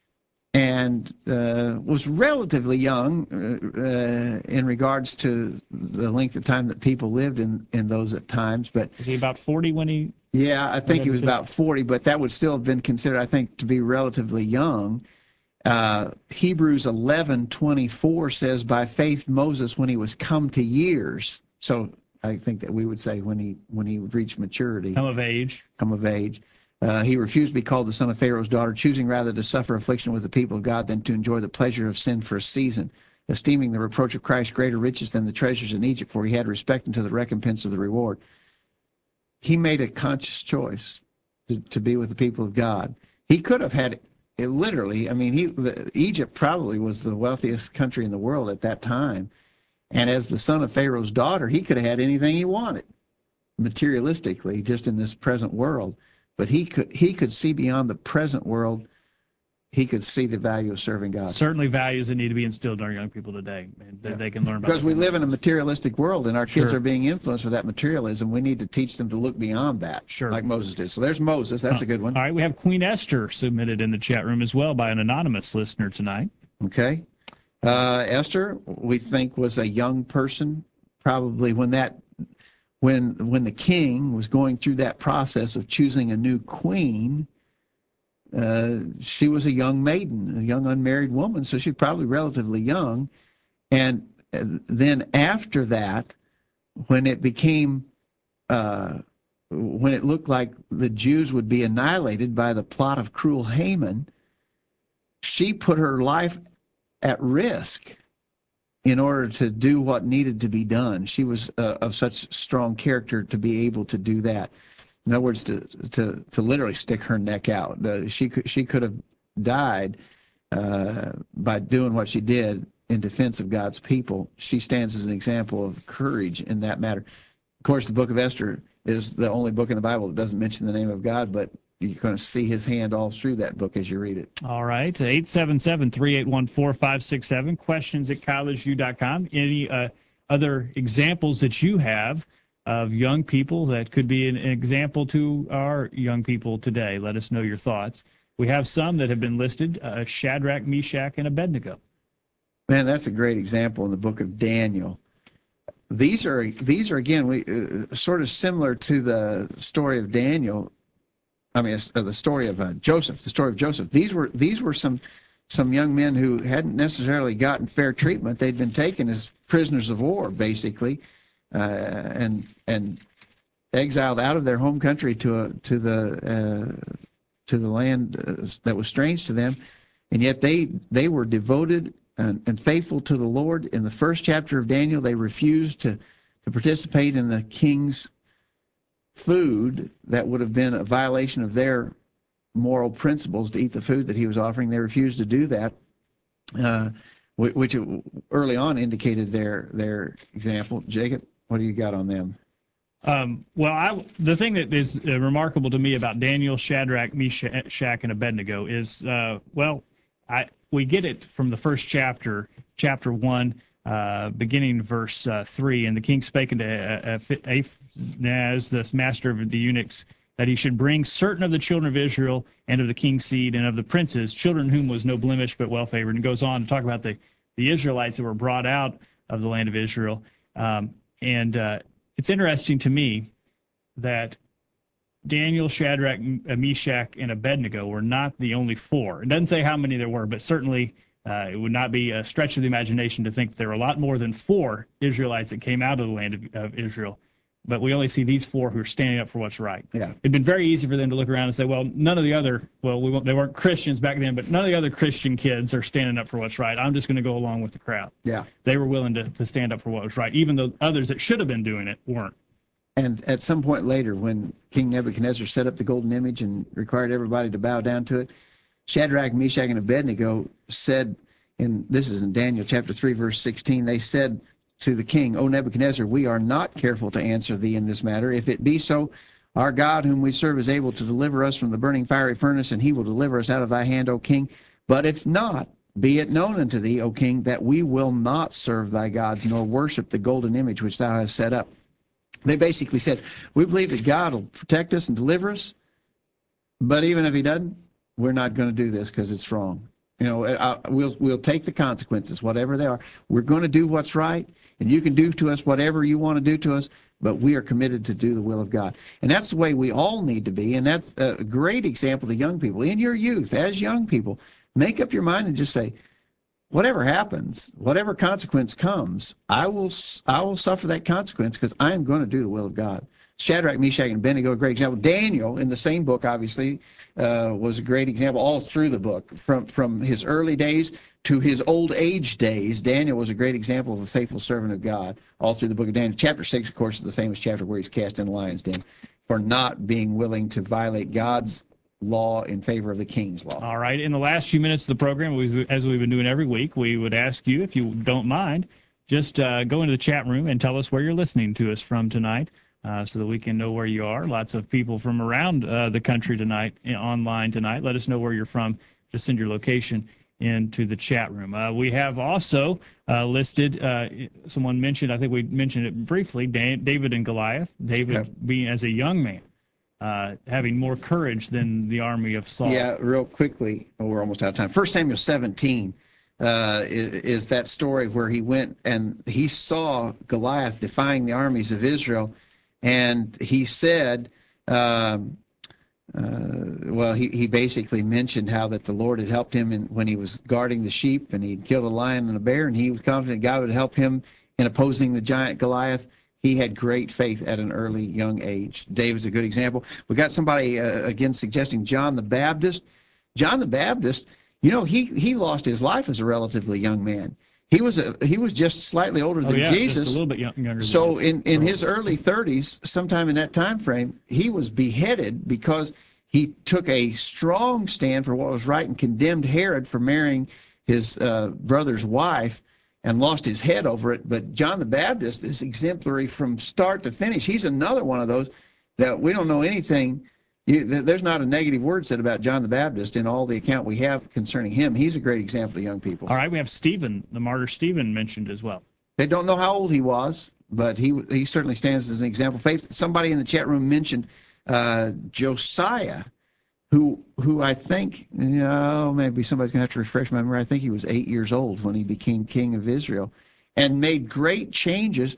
and uh, was relatively young uh, uh, in regards to the length of time that people lived in, in those at times. But
was he about forty when he?
Yeah, I think he was about forty, but that would still have been considered, I think, to be relatively young. Uh, Hebrews eleven twenty-four says, "By faith Moses, when he was come to years," so I think that we would say when he when he would reach maturity,
come of age,
come of age, uh, he refused to be called the son of Pharaoh's daughter, choosing rather to suffer affliction with the people of God than to enjoy the pleasure of sin for a season, esteeming the reproach of Christ greater riches than the treasures in Egypt, for he had respect unto the recompense of the reward. He made a conscious choice to, to be with the people of God. He could have had it literally, I mean, he, the, Egypt probably was the wealthiest country in the world at that time. And as the son of Pharaoh's daughter, he could have had anything he wanted, materialistically, just in this present world. But he could he could see beyond the present world. He could see the value of serving God.
Certainly values that need to be instilled in our young people today, and that yeah. they can learn about.
Because we live in a materialistic world, and our kids
sure.
are being influenced with that materialism. We need to teach them to look beyond that,
sure.
like Moses did. So there's Moses. That's
uh,
a good one.
All right, we have Queen Esther submitted in the chat room as well by an anonymous listener tonight.
Okay. Uh, Esther, we think, was a young person, probably when that when when the king was going through that process of choosing a new queen. Uh, she was a young maiden, a young unmarried woman, so she's probably relatively young. And then after that, when it became, uh, when it looked like the Jews would be annihilated by the plot of cruel Haman, she put her life at risk in order to do what needed to be done. She was uh, of such strong character to be able to do that. In other words, to to to literally stick her neck out. Uh, she could she could have died uh, by doing what she did in defense of God's people. She stands as an example of courage in that matter. Of course, the book of Esther is the only book in the Bible that doesn't mention the name of God, but you're going to see his hand all through that book as you read it.
All right, eight seven seven, three eight one, four five six seven, questions at college view dot com. Any uh, other examples that you have of young people that could be an example to our young people today? Let us know your thoughts. We have some that have been listed, uh, Shadrach, Meshach, and Abednego.
Man, that's a great example in the book of Daniel. These are, these are again, we uh, sort of similar to the story of Daniel. I mean, uh, the story of uh, Joseph, the story of Joseph. These were, these were some, some young men who hadn't necessarily gotten fair treatment. They'd been taken as prisoners of war, basically. Uh, and and exiled out of their home country to a, to the uh, to the land uh, that was strange to them, and yet they they were devoted and, and faithful to the Lord. In the first chapter of Daniel, they refused to to participate in the king's food. That would have been a violation of their moral principles to eat the food that he was offering. They refused to do that, uh, which early on indicated their their example. Jacob, what do you got on them?
Um, well, I, the thing that is uh, remarkable to me about Daniel, Shadrach, Meshach, and Abednego is, uh, well, I, we get it from the first chapter, chapter one, uh, beginning verse uh, three. And the king spake unto Ahaz, the master of the eunuchs, that he should bring certain of the children of Israel and of the king's seed and of the princes, children whom was no blemish but well favored, and goes on to talk about the, the Israelites that were brought out of the land of Israel. Um, and uh, it's interesting to me that Daniel, Shadrach, Meshach, and Abednego were not the only four. It doesn't say how many there were, but certainly uh, it would not be a stretch of the imagination to think there were a lot more than four Israelites that came out of the land of, of Israel. But we only see these four who are standing up for what's right.
Yeah.
It'd been very easy for them to look around and say, well, none of the other, well, we won't, they weren't Christians back then, but none of the other Christian kids are standing up for what's right. I'm just going to go along with the crowd.
Yeah.
They were willing to, to stand up for what was right, even though others that should have been doing it weren't.
And at some point later, when King Nebuchadnezzar set up the golden image and required everybody to bow down to it, Shadrach, Meshach, and Abednego said, and this is in Daniel chapter three, verse sixteen, they said to the king, O Nebuchadnezzar, we are not careful to answer thee in this matter. If it be so, our God whom we serve is able to deliver us from the burning fiery furnace, and he will deliver us out of thy hand, O king. But if not, be it known unto thee, O king, that we will not serve thy gods, nor worship the golden image which thou hast set up. They basically said, we believe that God will protect us and deliver us, but even if he doesn't, we're not going to do this because it's wrong. You know, uh, we'll we'll take the consequences, whatever they are. We're going to do what's right, and you can do to us whatever you want to do to us, but we are committed to do the will of God. And that's the way we all need to be, and that's a great example to young people. In your youth, as young people, make up your mind and just say, whatever happens, whatever consequence comes, I will I will suffer that consequence because I am going to do the will of God. Shadrach, Meshach, and Abednego, a great example. Daniel, in the same book, obviously, uh, was a great example all through the book. From from his early days to his old age days, Daniel was a great example of a faithful servant of God all through the book of Daniel. Chapter six, of course, is the famous chapter where he's cast in the lion's den for not being willing to violate God's law in favor of the king's law.
All right. In the last few minutes of the program, we, as we've been doing every week, we would ask you, if you don't mind, just uh, go into the chat room and tell us where you're listening to us from tonight. Uh, so that we can know where you are. Lots of people from around uh, the country tonight, you know, online tonight. Let us know where you're from. Just send your location into the chat room. Uh, we have also uh, listed, uh, someone mentioned, I think we mentioned it briefly, Dan, David and Goliath. David
Yep.
being as a young man, uh, having more courage than the army of Saul.
Yeah, real quickly, oh, we're almost out of time. First Samuel seventeen uh, is, is that story where he went and he saw Goliath defying the armies of Israel. And he said, um, uh, well, he, he basically mentioned how that the Lord had helped him in, when he was guarding the sheep, and he'd killed a lion and a bear, and he was confident God would help him in opposing the giant Goliath. He had great faith at an early, young age. David's a good example. We got somebody, uh, again, suggesting John the Baptist. John the Baptist, you know, he, he lost his life as a relatively young man. He was a, he was just slightly older
Oh,
than
yeah,
Jesus.
just a little bit young, younger.
So
than
in, in his early thirties, sometime in that time frame, he was beheaded because he took a strong stand for what was right and condemned Herod for marrying his uh, brother's wife and lost his head over it. But John the Baptist is exemplary from start to finish. He's another one of those that we don't know anything. You, there's not a negative word said about John the Baptist in all the account we have concerning him. He's a great example to young people.
All right, we have Stephen, the martyr Stephen, mentioned as well.
They don't know how old he was, but he he certainly stands as an example. Faith. Somebody in the chat room mentioned uh, Josiah, who who I think, you know, maybe somebody's going to have to refresh my memory. I think he was eight years old when he became king of Israel and made great changes.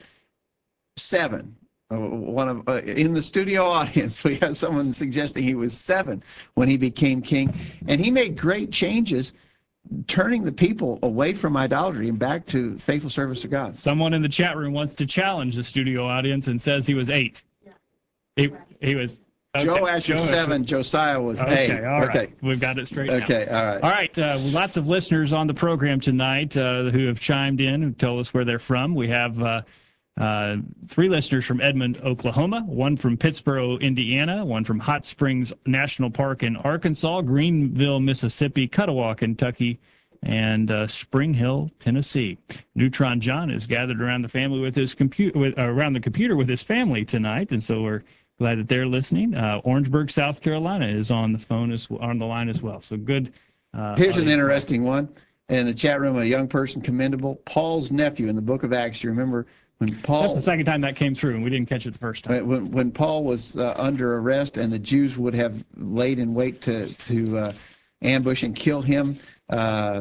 Seven. One of uh, in the studio audience, we have someone suggesting he was seven when he became king, and he made great changes, turning the people away from idolatry and back to faithful service to God.
Someone in the chat room wants to challenge the studio audience and says he was eight. Yeah. He he was. Okay.
Joash was seven. Josiah was
okay,
eight.
All right.
Okay,
We've got it straight.
Okay,
now.
all right.
All right. Uh, lots of listeners on the program tonight uh, who have chimed in and told us where they're from. We have. Uh, Uh, three listeners from Edmond, Oklahoma, one from Pittsburgh, Indiana, one from Hot Springs National Park in Arkansas, Greenville, Mississippi, Cuttawaw, Kentucky, and uh, Spring Hill, Tennessee. Neutron John is gathered around the family with his computer, with, uh, around the computer with his family tonight, and so we're glad that they're listening. Uh, Orangeburg, South Carolina, is on the phone as on the line as well. So good. Uh,
Here's an interesting one. In the chat room, a young person, commendable, Paul's nephew in the book of Acts. You remember When Paul,
That's the second time that came through, and we didn't catch it the first time.
when when Paul was uh, under arrest, and the Jews would have laid in wait to to uh, ambush and kill him, uh,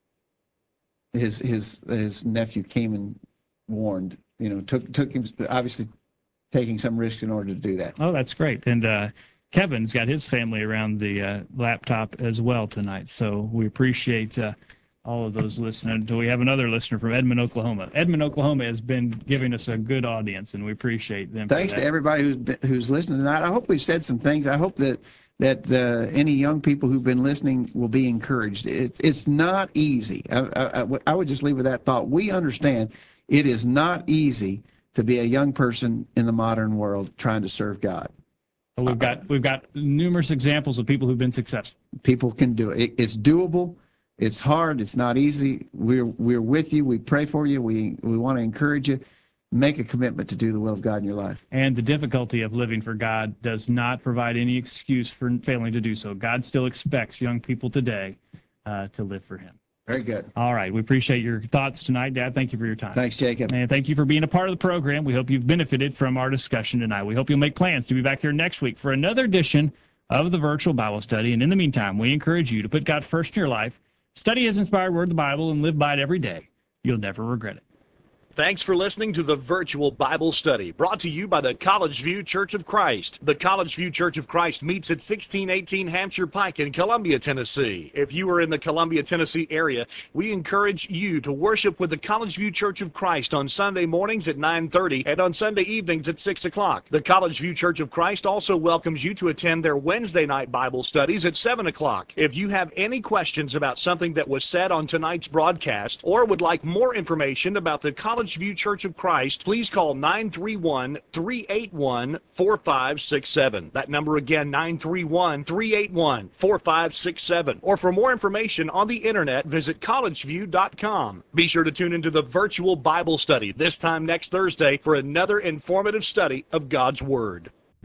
his his his nephew came and warned. You know, took took him, obviously taking some risk in order to do that.
Oh, that's great. And uh, Kevin's got his family around the uh, laptop as well tonight, so we appreciate uh, all of those listeners. We have another listener from Edmond, Oklahoma. Edmond, Oklahoma has been giving us a good audience, and we appreciate them.
Thanks
for that.
to everybody who's been, who's listening tonight. I hope we've said some things. I hope that that uh, any young people who've been listening will be encouraged. It, it's not easy. I, I, I would just leave with that thought. We understand it is not easy to be a young person in the modern world trying to serve God.
But we've got we've got numerous examples of people who've been successful.
People can do it. it it's doable. It's hard. It's not easy. We're we're with you. We pray for you. We we want to encourage you. Make a commitment to do the will of God in your life.
And the difficulty of living for God does not provide any excuse for failing to do so. God still expects young people today uh, to live for Him.
Very good.
All right. We appreciate your thoughts tonight, Dad. Thank you for your time.
Thanks, Jacob.
And thank you for being a part of the program. We hope you've benefited from our discussion tonight. We hope you'll make plans to be back here next week for another edition of the Virtual Bible Study. And in the meantime, we encourage you to put God first in your life, study His inspired word, the Bible, and live by it every day. You'll never regret it.
Thanks for listening to the Virtual Bible Study, brought to you by the College View Church of Christ. The College View Church of Christ meets at sixteen eighteen Hampshire Pike in Columbia, Tennessee. If you are in the Columbia, Tennessee area, we encourage you to worship with the College View Church of Christ on Sunday mornings at nine thirty and on Sunday evenings at six o'clock. The College View Church of Christ also welcomes you to attend their Wednesday night Bible studies at seven o'clock. If you have any questions about something that was said on tonight's broadcast or would like more information about the College View Church of Christ, please call nine three one, three eight one, four five six seven. That number again, nine three one, three eight one, four five six seven. Or for more information on the internet, visit college view dot com. Be sure to tune into the Virtual Bible Study this time next Thursday for another informative study of God's Word.